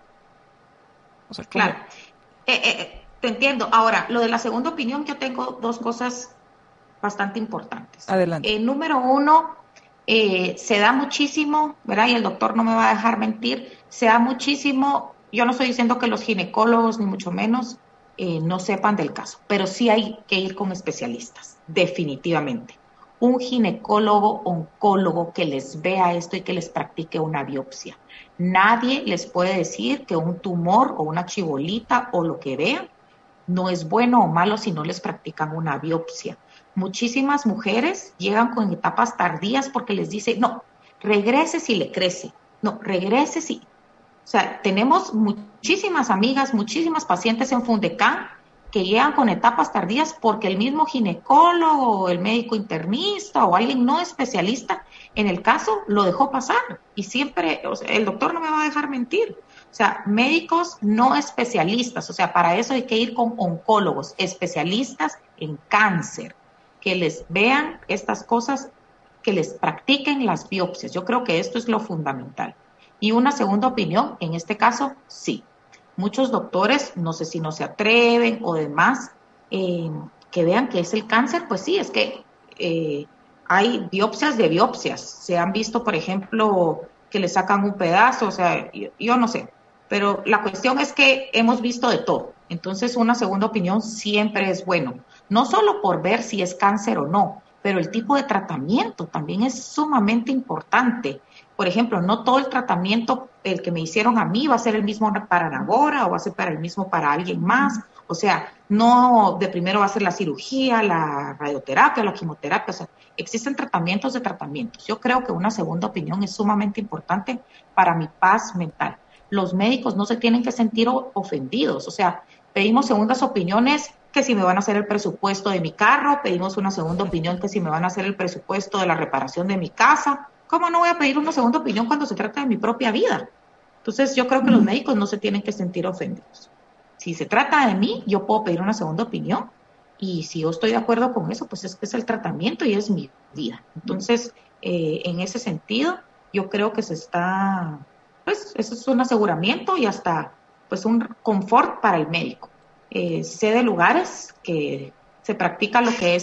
O sea, claro. Te entiendo. Ahora, lo de la segunda opinión, yo tengo dos cosas bastante importantes. Adelante. Número uno, se da muchísimo, ¿verdad? Y el doctor no me va a dejar mentir, se da muchísimo, yo no estoy diciendo que los ginecólogos, ni mucho menos, no sepan del caso, pero sí hay que ir con especialistas, definitivamente. Un ginecólogo, oncólogo que les vea esto y que les practique una biopsia. Nadie les puede decir que un tumor o una chibolita o lo que vean no es bueno o malo si no les practican una biopsia. Muchísimas mujeres llegan con etapas tardías porque les dice, no, regrese si le crece, no, regrese si... O sea, tenemos muchísimas amigas, muchísimas pacientes en Fundecán que llegan con etapas tardías porque el mismo ginecólogo, o el médico internista o alguien no especialista en el caso lo dejó pasar. Y siempre, o sea, el doctor no me va a dejar mentir. O sea, médicos no especialistas, o sea, para eso hay que ir con oncólogos, especialistas en cáncer, que les vean estas cosas, que les practiquen las biopsias. Yo creo que esto es lo fundamental. Y una segunda opinión, en este caso, sí. Muchos doctores, no sé si no se atreven o demás, que vean que es el cáncer, pues sí, es que hay biopsias de biopsias. Se han visto, por ejemplo, que le sacan un pedazo, o sea, yo no sé. Pero la cuestión es que hemos visto de todo. Entonces, una segunda opinión siempre es bueno. No solo por ver si es cáncer o no, pero el tipo de tratamiento también es sumamente importante. Por ejemplo, no todo el tratamiento, el que me hicieron a mí, va a ser el mismo para Nagora o va a ser para el mismo para alguien más. O sea, no de primero va a ser la cirugía, la radioterapia, la quimioterapia. O sea, existen tratamientos de tratamientos. Yo creo que una segunda opinión es sumamente importante para mi paz mental. Los médicos no se tienen que sentir ofendidos. O sea, pedimos segundas opiniones que si me van a hacer el presupuesto de mi carro, pedimos una segunda opinión que si me van a hacer el presupuesto de la reparación de mi casa. ¿Cómo no voy a pedir una segunda opinión cuando se trata de mi propia vida? Entonces, yo creo que los médicos no se tienen que sentir ofendidos. Si se trata de mí, yo puedo pedir una segunda opinión y si yo estoy de acuerdo con eso, pues es que es el tratamiento y es mi vida. Entonces, en ese sentido, yo creo que se está, pues, eso es un aseguramiento y hasta, pues, un confort para el médico. Sé de lugares que se practica lo que es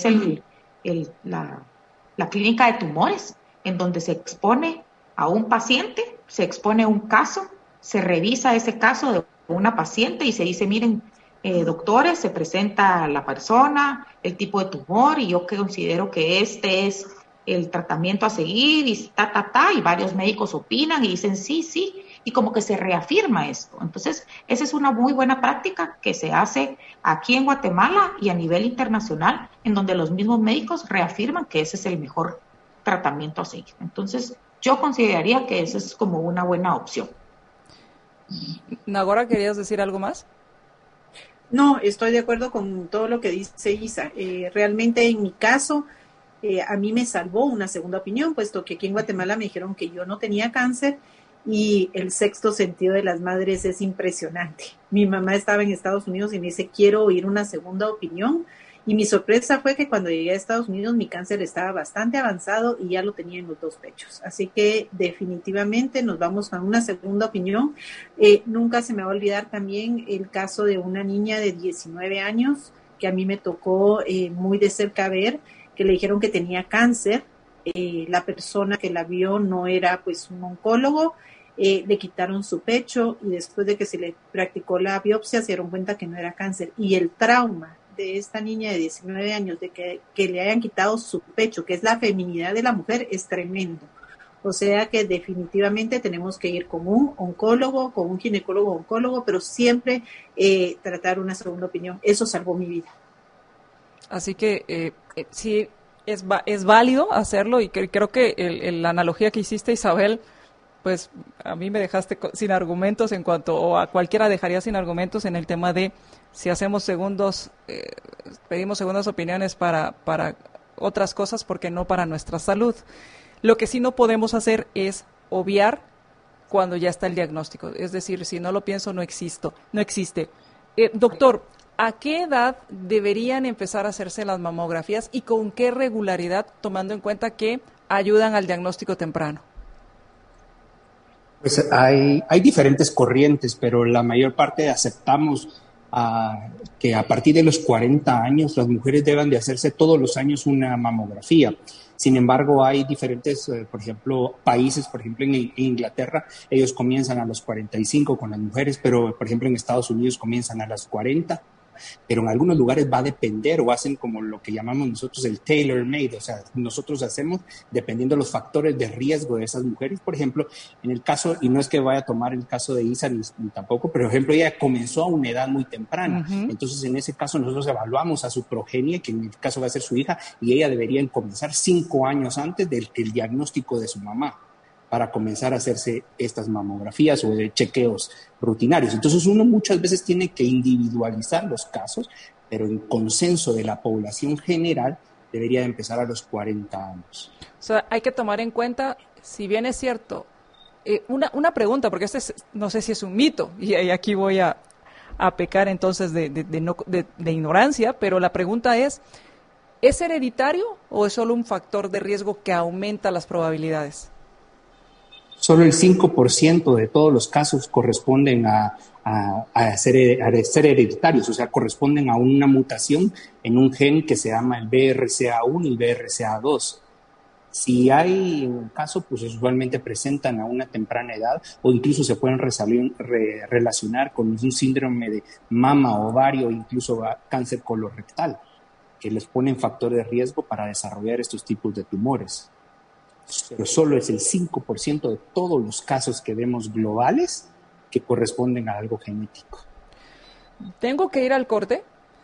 la clínica de tumores, en donde se expone a un paciente, se expone un caso, se revisa ese caso de una paciente y se dice, miren, doctores, se presenta la persona, el tipo de tumor y yo considero que este es el tratamiento a seguir y y varios médicos opinan y dicen sí, y como que se reafirma esto. Entonces, esa es una muy buena práctica que se hace aquí en Guatemala y a nivel internacional, en donde los mismos médicos reafirman que ese es el mejor tratamiento a seguir. Entonces, yo consideraría que esa es como una buena opción. Nagora, ¿querías decir algo más? No, estoy de acuerdo con todo lo que dice Isa. Realmente en mi caso, a mí me salvó una segunda opinión, puesto que aquí en Guatemala me dijeron que yo no tenía cáncer y el sexto sentido de las madres es impresionante. Mi mamá estaba en Estados Unidos y me dice, quiero oír una segunda opinión. Y mi sorpresa fue que cuando llegué a Estados Unidos mi cáncer estaba bastante avanzado y ya lo tenía en los 2 pechos. Así que definitivamente nos vamos a una segunda opinión. Nunca se me va a olvidar también el caso de una niña de 19 años que a mí me tocó muy de cerca ver, que le dijeron que tenía cáncer. La persona que la vio no era pues un oncólogo. Le quitaron su pecho y después de que se le practicó la biopsia se dieron cuenta que no era cáncer. Y el trauma de esta niña de 19 años, de que le hayan quitado su pecho, que es la feminidad de la mujer, es tremendo. O sea que definitivamente tenemos que ir con un oncólogo, con un ginecólogo oncólogo, pero siempre tratar una segunda opinión. Eso salvó mi vida. Así que sí, es válido hacerlo y creo que la analogía que hiciste, Isabel, pues a mí me dejaste sin argumentos o a cualquiera dejaría sin argumentos en el tema de si hacemos pedimos segundas opiniones para otras cosas, porque no para nuestra salud. Lo que sí no podemos hacer es obviar cuando ya está el diagnóstico. Es decir, si no lo pienso, no existe. Doctor, ¿a qué edad deberían empezar a hacerse las mamografías y con qué regularidad, tomando en cuenta que ayudan al diagnóstico temprano? Pues hay diferentes corrientes, pero la mayor parte aceptamos que a partir de los 40 años las mujeres deben de hacerse todos los años una mamografía. Sin embargo, hay diferentes, por ejemplo, países, por ejemplo, en Inglaterra, ellos comienzan a los 45 con las mujeres, pero, por ejemplo, en Estados Unidos comienzan a las 40. Pero en algunos lugares va a depender o hacen como lo que llamamos nosotros el tailor-made, o sea, nosotros hacemos dependiendo de los factores de riesgo de esas mujeres. Por ejemplo, en el caso, y no es que vaya a tomar el caso de Isa ni tampoco, pero por ejemplo ella comenzó a una edad muy temprana, entonces en ese caso nosotros evaluamos a su progenie, que en el caso va a ser su hija, y ella debería comenzar 5 años antes del diagnóstico de su mamá, para comenzar a hacerse estas mamografías o de chequeos rutinarios. Entonces uno muchas veces tiene que individualizar los casos, pero en consenso de la población general debería empezar a los 40 años. O sea, hay que tomar en cuenta, si bien es cierto, una pregunta, porque no sé si es un mito, y aquí voy a pecar entonces de ignorancia, pero la pregunta ¿es hereditario o es solo un factor de riesgo que aumenta las probabilidades? Solo el 5% de todos los casos corresponden a ser hereditarios, o sea, corresponden a una mutación en un gen que se llama el BRCA1 y el BRCA2. Si hay un caso, pues usualmente presentan a una temprana edad o incluso se pueden relacionar con un síndrome de mama, ovario, incluso cáncer colorectal, que les ponen factores de riesgo para desarrollar estos tipos de tumores. Pero solo es el 5% de todos los casos que vemos globales que corresponden a algo genético. Tengo que ir al corte,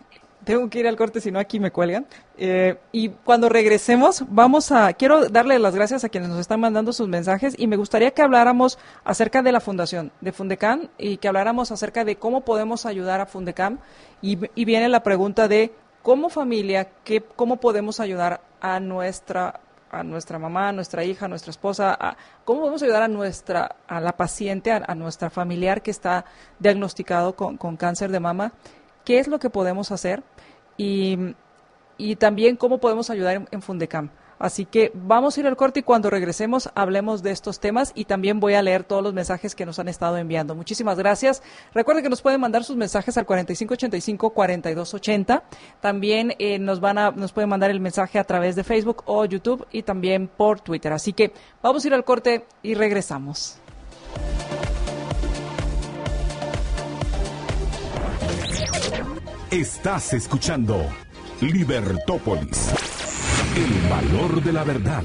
si no aquí me cuelgan. Y cuando regresemos, quiero darle las gracias a quienes nos están mandando sus mensajes y me gustaría que habláramos acerca de la fundación, de Fundecam, y que habláramos acerca de cómo podemos ayudar a Fundecam. Y viene la pregunta de, como familia, ¿cómo podemos ayudar a nuestra mamá, a nuestra hija, a nuestra esposa, cómo podemos ayudar a la paciente, a nuestra familiar que está diagnosticado con cáncer de mama? ¿Qué es lo que podemos hacer? Y también cómo podemos ayudar en Fundecam. Así que vamos a ir al corte y cuando regresemos hablemos de estos temas y también voy a leer todos los mensajes que nos han estado enviando. Muchísimas gracias. Recuerden que nos pueden mandar sus mensajes al 4585-4280. También nos pueden mandar el mensaje a través de Facebook o YouTube y también por Twitter. Así que vamos a ir al corte y regresamos. Estás escuchando Libertópolis. El valor de la verdad.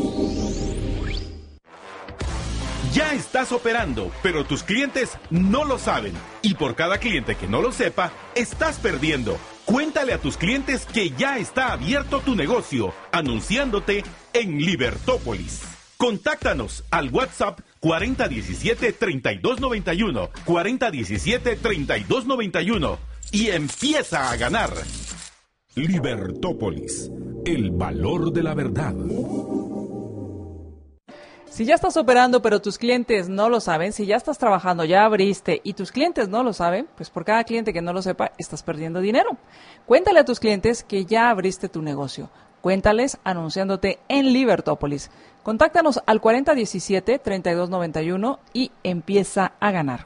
Ya estás operando, pero tus clientes no lo saben. Y por cada cliente que no lo sepa, estás perdiendo. Cuéntale a tus clientes que ya está abierto tu negocio, anunciándote en Libertópolis. Contáctanos al WhatsApp 4017-3291, 4017-3291 y empieza a ganar. Libertópolis, el valor de la verdad. Si ya estás operando pero tus clientes no lo saben, si ya estás trabajando, ya abriste y tus clientes no lo saben, pues por cada cliente que no lo sepa, estás perdiendo dinero. Cuéntale a tus clientes que ya abriste tu negocio. Cuéntales anunciándote en Libertópolis. Contáctanos al 4017-3291 y empieza a ganar.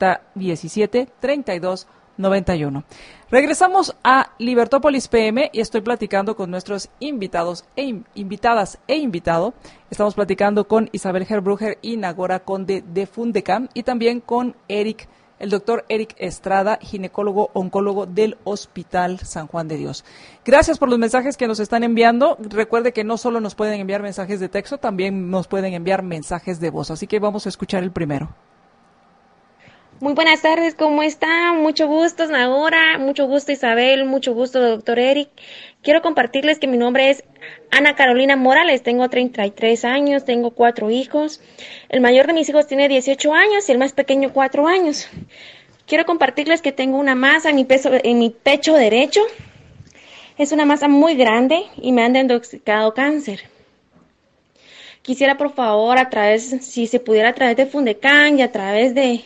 4017-3291. Regresamos a Libertópolis PM y estoy platicando con nuestros invitados invitadas e invitado. Estamos platicando con Isabel Herbruger y Nagora Conde de Fundecam y también con el doctor Eric Estrada, ginecólogo oncólogo del Hospital San Juan de Dios. Gracias por los mensajes que nos están enviando. Recuerde que no solo nos pueden enviar mensajes de texto, también nos pueden enviar mensajes de voz. Así que vamos a escuchar el primero. Muy buenas tardes, ¿cómo están? Mucho gusto, Nagora, mucho gusto, Isabel, mucho gusto, doctor Eric. Quiero compartirles que mi nombre es Ana Carolina Morales, tengo 33 años, tengo 4 hijos. El mayor de mis hijos tiene 18 años y el más pequeño 4 años. Quiero compartirles que tengo una masa en mi pecho derecho. Es una masa muy grande y me han diagnosticado cáncer. Quisiera, por favor, si se pudiera a través de Fundecan y a través de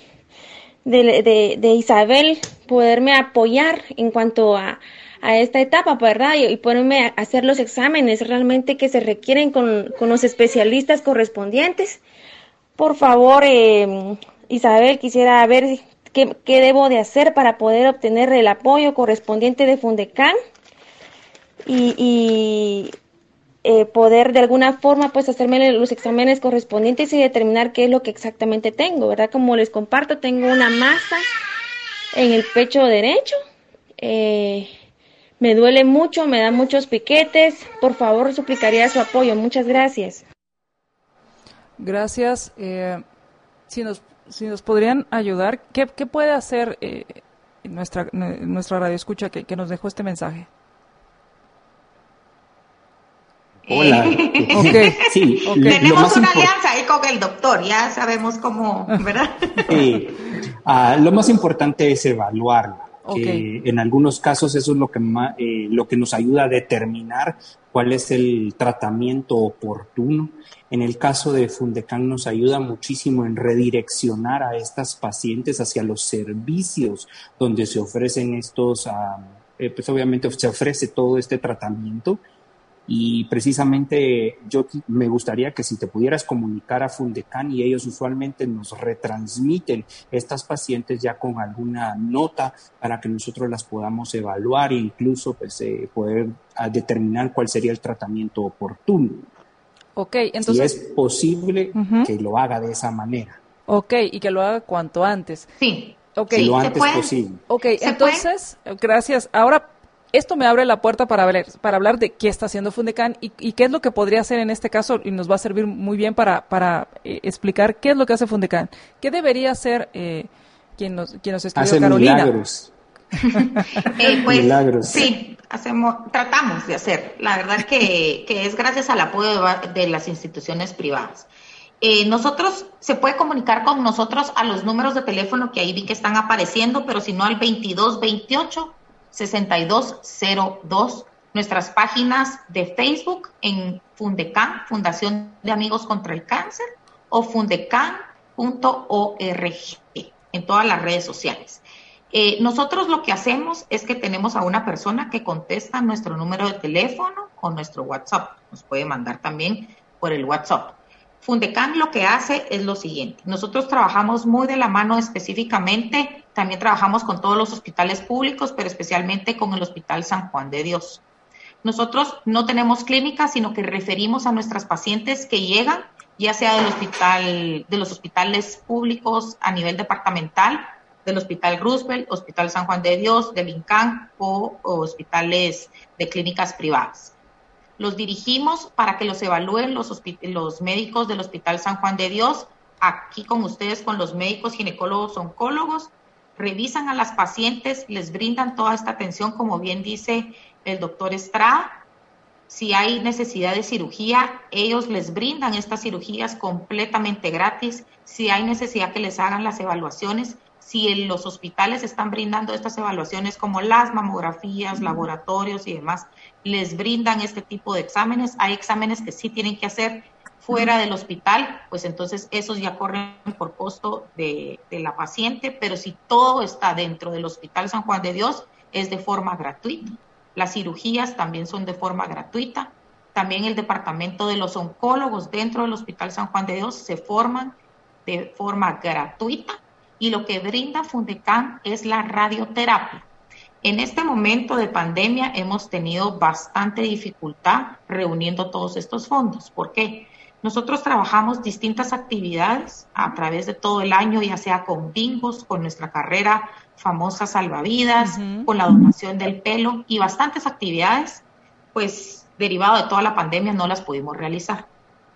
Isabel, poderme apoyar en cuanto a esta etapa, ¿verdad? Y ponerme a hacer los exámenes realmente que se requieren con los especialistas correspondientes. Por favor, Isabel, quisiera ver qué debo de hacer para poder obtener el apoyo correspondiente de Fundecan y poder de alguna forma pues hacerme los exámenes correspondientes y determinar qué es lo que exactamente tengo, ¿verdad? Como les comparto, tengo una masa en el pecho derecho, me duele mucho, me da muchos piquetes. Por favor, suplicaría su apoyo. Muchas gracias. Gracias. Si nos podrían ayudar, ¿qué puede hacer nuestra radioescucha que nos dejó este mensaje? Hola. Okay. Sí, okay. Tenemos una alianza ahí con el doctor, ya sabemos cómo, ¿verdad? Sí. Lo más importante es evaluarla. Okay. En algunos casos eso es lo que nos ayuda a determinar cuál es el tratamiento oportuno. En el caso de Fundecan nos ayuda muchísimo en redireccionar a estas pacientes hacia los servicios donde se ofrecen estos, pues obviamente se ofrece todo este tratamiento. Y precisamente yo me gustaría que si te pudieras comunicar a Fundecan, y ellos usualmente nos retransmiten estas pacientes ya con alguna nota para que nosotros las podamos evaluar e incluso pues, poder determinar cuál sería el tratamiento oportuno. Okay, entonces, si es posible que lo haga de esa manera. Ok, y que lo haga cuanto antes. Sí. Okay. Lo antes posible. Ok, entonces, gracias. Ahora, esto me abre la puerta para hablar de qué está haciendo Fundecan y qué es lo que podría hacer en este caso, y nos va a servir muy bien para explicar qué es lo que hace Fundecan. ¿Qué debería hacer quien nos escribió, hace Carolina? Milagros. Pues, milagros. Sí, tratamos de hacer. La verdad que es gracias al apoyo de las instituciones privadas. Nosotros, se puede comunicar con nosotros a los números de teléfono que ahí vi que están apareciendo, pero si no al 2228-6202, nuestras páginas de Facebook en Fundecan, Fundación de Amigos contra el Cáncer, o fundecan.org, en todas las redes sociales. Nosotros lo que hacemos es que tenemos a una persona que contesta nuestro número de teléfono o nuestro WhatsApp. Nos puede mandar también por el WhatsApp. Fundecan lo que hace es lo siguiente. Nosotros trabajamos muy de la mano específicamente, también trabajamos con todos los hospitales públicos, pero especialmente con el Hospital San Juan de Dios. Nosotros no tenemos clínica, sino que referimos a nuestras pacientes que llegan, ya sea de los hospitales públicos a nivel departamental, del Hospital Roosevelt, Hospital San Juan de Dios, del INCAN o hospitales de clínicas privadas. Los dirigimos para que los evalúen los médicos del Hospital San Juan de Dios, aquí con ustedes, con los médicos, ginecólogos, oncólogos, revisan a las pacientes, les brindan toda esta atención, como bien dice el doctor Estrada. Si hay necesidad de cirugía, ellos les brindan estas cirugías completamente gratis. Si hay necesidad que les hagan las evaluaciones, si en los hospitales están brindando estas evaluaciones como las mamografías, laboratorios y demás, les brindan este tipo de exámenes. Hay exámenes que sí tienen que hacer fuera del hospital, pues entonces esos ya corren por costo de la paciente, pero si todo está dentro del Hospital San Juan de Dios, es de forma gratuita. Las cirugías también son de forma gratuita. También el departamento de los oncólogos dentro del Hospital San Juan de Dios se forman de forma gratuita. Y lo que brinda Fundecan es la radioterapia. En este momento de pandemia hemos tenido bastante dificultad reuniendo todos estos fondos. ¿Por qué? Nosotros trabajamos distintas actividades a través de todo el año, ya sea con bingos, con nuestra carrera famosa Salvavidas, con la donación del pelo y bastantes actividades, pues derivado de toda la pandemia no las pudimos realizar.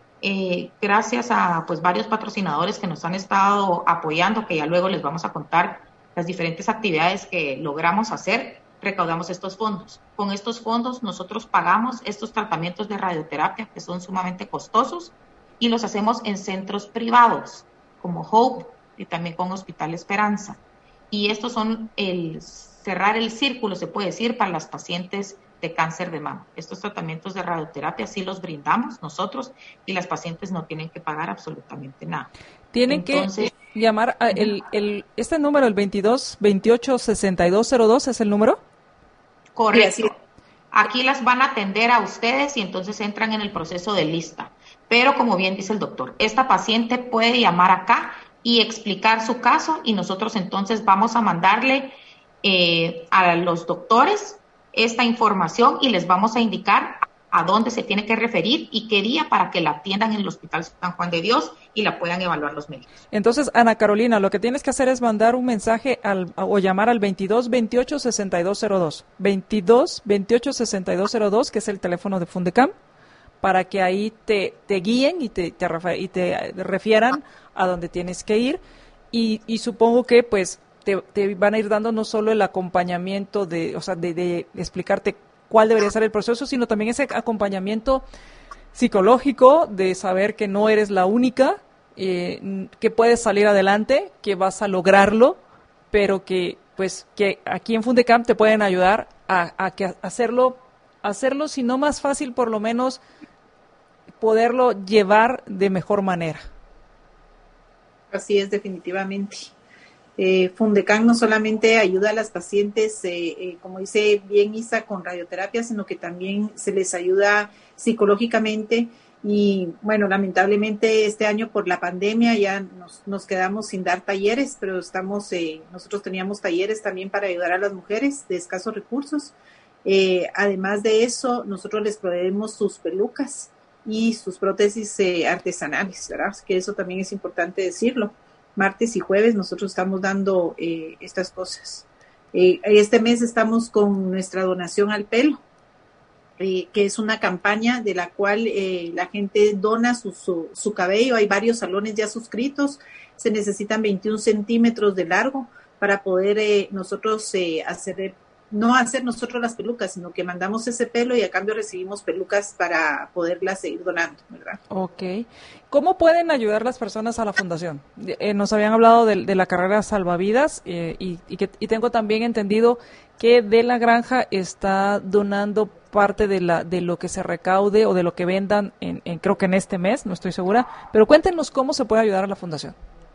Gracias a pues varios patrocinadores que nos han estado apoyando, que ya luego les vamos a contar las diferentes actividades que logramos hacer, recaudamos estos fondos. Con estos fondos nosotros pagamos estos tratamientos de radioterapia que son sumamente costosos y los hacemos en centros privados como Hope y también con Hospital Esperanza. Y estos son cerrar el círculo, se puede decir, para las pacientes de cáncer de mama. Estos tratamientos de radioterapia sí los brindamos nosotros y las pacientes no tienen que pagar absolutamente nada. Tienen que llamar a este número, el 22 28 6202, ¿es el número? Correcto. Aquí las van a atender a ustedes y entonces entran en el proceso de lista. Pero como bien dice el doctor, esta paciente puede llamar acá y explicar su caso y nosotros entonces vamos a mandarle a los doctores esta información y les vamos a indicar a dónde se tiene que referir y qué día para que la atiendan en el Hospital San Juan de Dios y la puedan evaluar los médicos. Entonces, Ana Carolina, lo que tienes que hacer es mandar un mensaje o llamar al 22 28 6202. 22 28 6202, que es el teléfono de Fundecam, para que ahí te guíen y te refieran a dónde tienes que ir. Y supongo que pues te van a ir dando no solo el acompañamiento de explicarte cuál debería ser el proceso, sino también ese acompañamiento psicológico de saber que no eres la única, que puedes salir adelante, que vas a lograrlo, pero que aquí en Fundecam te pueden ayudar a hacerlo, si no más fácil, por lo menos poderlo llevar de mejor manera. Así es, definitivamente. Fundecam no solamente ayuda a las pacientes, como dice bien Isa, con radioterapia, sino que también se les ayuda psicológicamente. Y bueno, lamentablemente este año por la pandemia ya nos quedamos sin dar talleres, pero nosotros teníamos talleres también para ayudar a las mujeres de escasos recursos. Además de eso, nosotros les proveemos sus pelucas y sus prótesis artesanales, ¿verdad? Que eso también es importante decirlo. Martes y jueves nosotros estamos dando estas cosas. Este mes estamos con nuestra donación al pelo, que es una campaña de la cual la gente dona su cabello. Hay varios salones ya suscritos. Se necesitan 21 centímetros de largo para poder nosotros no hacer nosotros las pelucas, sino que mandamos ese pelo y a cambio recibimos pelucas para poderlas seguir donando, ¿verdad? Ok. ¿Cómo pueden ayudar las personas a la fundación? Nos habían hablado de la carrera Salvavidas y tengo también entendido que De la Granja está donando parte de lo que se recaude o de lo que vendan creo que en este mes, no estoy segura, pero cuéntenos cómo se puede ayudar a la fundación.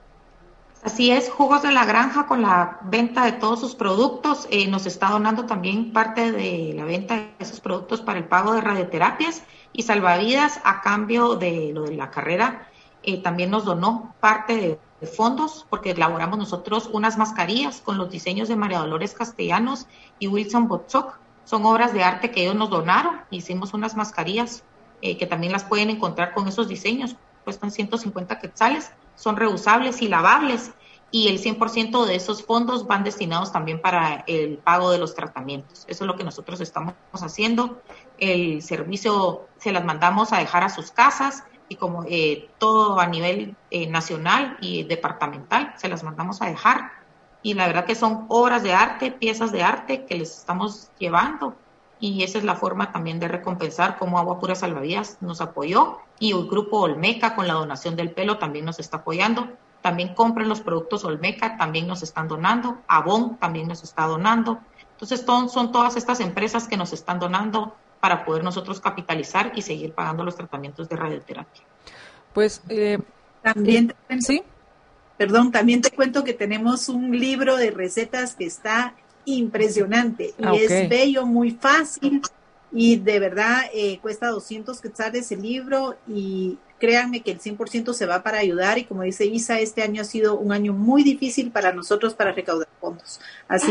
Así es, Jugos de la Granja, con la venta de todos sus productos, nos está donando también parte de la venta de esos productos para el pago de radioterapias, y Salvavidas, a cambio de lo de la carrera, también nos donó parte de fondos, porque elaboramos nosotros unas mascarillas con los diseños de María Dolores Castellanos y Wilson Botzok. Son obras de arte que ellos nos donaron. Hicimos unas mascarillas que también las pueden encontrar con esos diseños, cuestan 150 quetzales. Son reusables y lavables, y el 100% de esos fondos van destinados también para el pago de los tratamientos. Eso es lo que nosotros estamos haciendo. El servicio se las mandamos a dejar a sus casas, y como todo a nivel nacional y departamental, se las mandamos a dejar. Y la verdad que son obras de arte, piezas de arte que les estamos llevando. Y esa es la forma también de recompensar cómo Agua Pura Salvavidas nos apoyó, y el grupo Olmeca con la donación del pelo también nos está apoyando. También compren los productos Olmeca, también nos están donando. Avon también nos está donando. Entonces son todas estas empresas que nos están donando para poder nosotros capitalizar y seguir pagando los tratamientos de radioterapia. Pues también sí. Perdón, también te cuento que tenemos un libro de recetas que está impresionante y es bello, muy fácil, y de verdad cuesta 200 quetzales el libro, y créanme que el 100% se va para ayudar. Y como dice Isa, este año ha sido un año muy difícil para nosotros para recaudar fondos. Así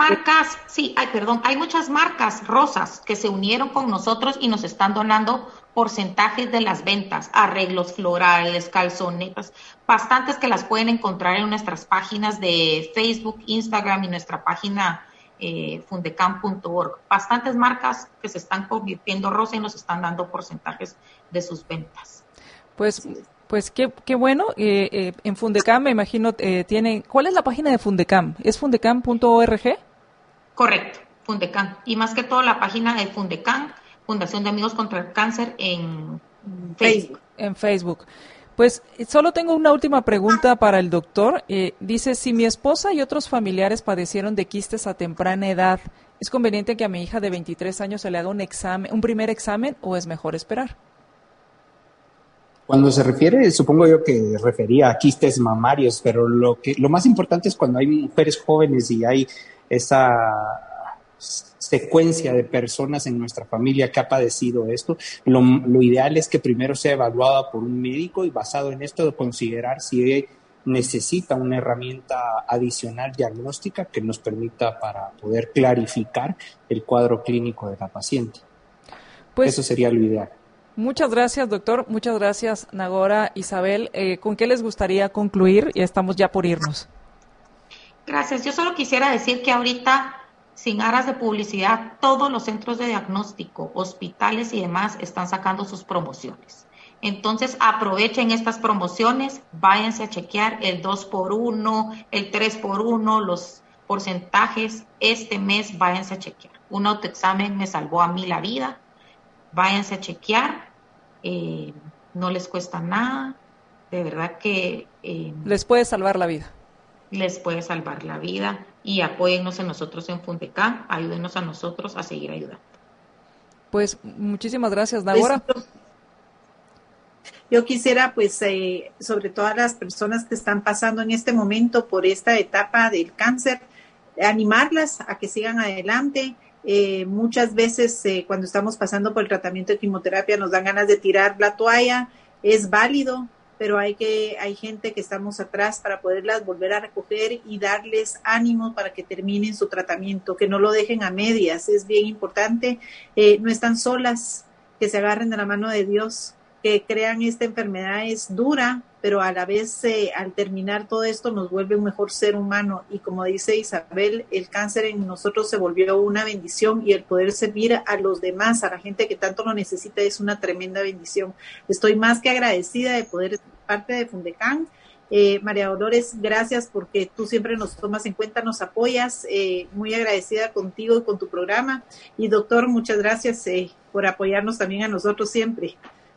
hay muchas marcas rosas que se unieron con nosotros y nos están donando porcentajes de las ventas, arreglos florales, calzonetas, bastantes que las pueden encontrar en nuestras páginas de Facebook, Instagram y nuestra página fundecam.org. Bastantes marcas que se están convirtiendo rosa y nos están dando porcentajes de sus ventas. Pues qué bueno. En Fundecam me imagino tienen. ¿Cuál es la página de Fundecam? ¿Es fundecam.org? Correcto, Fundecam. Y más que todo la página de Fundecam, Fundación de Amigos contra el Cáncer, en Facebook. En Facebook. Pues solo tengo una última pregunta para el doctor. Dice, si mi esposa y otros familiares padecieron de quistes a temprana edad, ¿es conveniente que a mi hija de 23 años se le haga un primer examen o es mejor esperar? Cuando se refiere, supongo yo que refería a quistes mamarios, pero lo más importante es cuando hay mujeres jóvenes y hay esa secuencia de personas en nuestra familia que ha padecido esto. Lo ideal es que primero sea evaluada por un médico y basado en esto considerar si necesita una herramienta adicional diagnóstica que nos permita para poder clarificar el cuadro clínico de la paciente. Pues, eso sería lo ideal. Muchas gracias, doctor. Muchas gracias, Nagora, Isabel. ¿Con qué les gustaría concluir? Ya estamos ya por irnos. Gracias. Yo solo quisiera decir que ahorita, sin aras de publicidad, todos los centros de diagnóstico, hospitales y demás están sacando sus promociones. Entonces, aprovechen estas promociones, váyanse a chequear el 2x1, el 3x1, los porcentajes. Este mes váyanse a chequear. Un autoexamen me salvó a mí la vida. Váyanse a chequear. No les cuesta nada. De verdad que... les puede salvar la vida. Les puede salvar la vida. Y apóyennos en nosotros en Fundecam, ayúdenos a nosotros a seguir ayudando. Pues muchísimas gracias, Nagora. Yo quisiera, pues, sobre todas las personas que están pasando en este momento por esta etapa del cáncer, animarlas a que sigan adelante. Muchas veces cuando estamos pasando por el tratamiento de quimioterapia nos dan ganas de tirar la toalla, es válido, pero hay gente que estamos atrás para poderlas volver a recoger y darles ánimo para que terminen su tratamiento, que no lo dejen a medias, es bien importante. No están solas, que se agarren de la mano de Dios, que crean esta enfermedad es dura, pero a la vez al terminar todo esto nos vuelve un mejor ser humano, y como dice Isabel, el cáncer en nosotros se volvió una bendición, y el poder servir a los demás, a la gente que tanto lo necesita, es una tremenda bendición. Estoy más que agradecida de poder ser parte de Fundecam. María Dolores, gracias porque tú siempre nos tomas en cuenta, nos apoyas, muy agradecida contigo y con tu programa, y doctor, muchas gracias por apoyarnos también a nosotros siempre.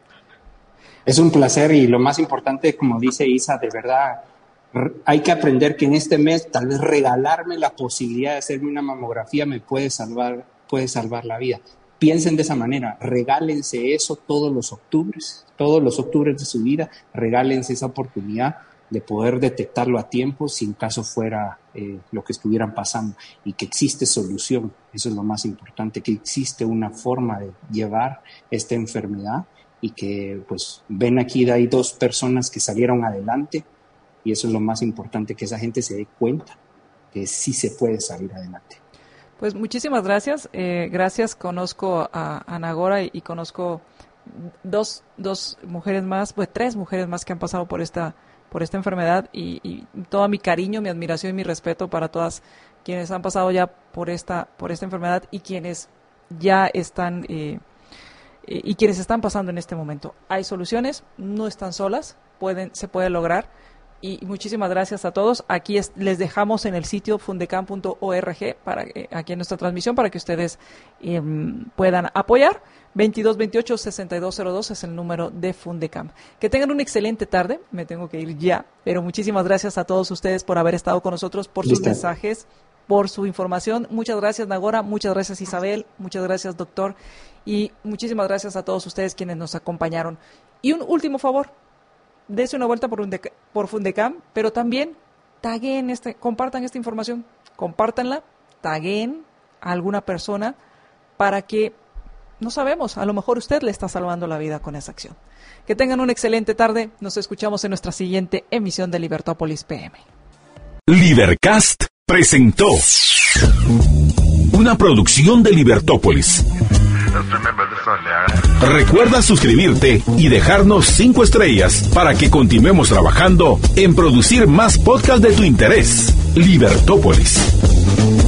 Es un placer, y lo más importante, como dice Isa, de verdad, hay que aprender que en este mes tal vez regalarme la posibilidad de hacerme una mamografía me puede salvar la vida. Piensen de esa manera, regálense eso todos los octubres de su vida, regálense esa oportunidad de poder detectarlo a tiempo si en caso fuera lo que estuvieran pasando, y que existe solución. Eso es lo más importante, que existe una forma de llevar esta enfermedad, y que pues ven aquí hay 2 personas que salieron adelante, y eso es lo más importante, que esa gente se dé cuenta que sí se puede salir adelante. Pues muchísimas gracias. Gracias, conozco a Nagora y conozco dos mujeres más, pues 3 mujeres más que han pasado por esta enfermedad, y todo mi cariño, mi admiración y mi respeto para todas quienes han pasado ya por esta enfermedad, y quienes ya están y quienes están pasando en este momento. Hay soluciones, no están solas, se puede lograr, y muchísimas gracias a todos. Aquí les dejamos en el sitio fundecam.org aquí en nuestra transmisión para que ustedes puedan apoyar. 2228-6202 es el número de Fundecam. Que tengan una excelente tarde, me tengo que ir ya, pero muchísimas gracias a todos ustedes por haber estado con nosotros, por sus mensajes, por su información. Muchas gracias, Nagora, muchas gracias, Isabel, muchas gracias, doctor, y muchísimas gracias a todos ustedes quienes nos acompañaron. Y un último favor, dense una vuelta por Fundecam, pero también compartan esta información, compártanla, taguen a alguna persona para que, no sabemos, a lo mejor usted le está salvando la vida con esa acción. Que tengan una excelente tarde, nos escuchamos en nuestra siguiente emisión de Libertópolis PM. Libercast presentó una producción de Libertópolis. Recuerda suscribirte y dejarnos 5 estrellas para que continuemos trabajando en producir más podcasts de tu interés. Libertópolis.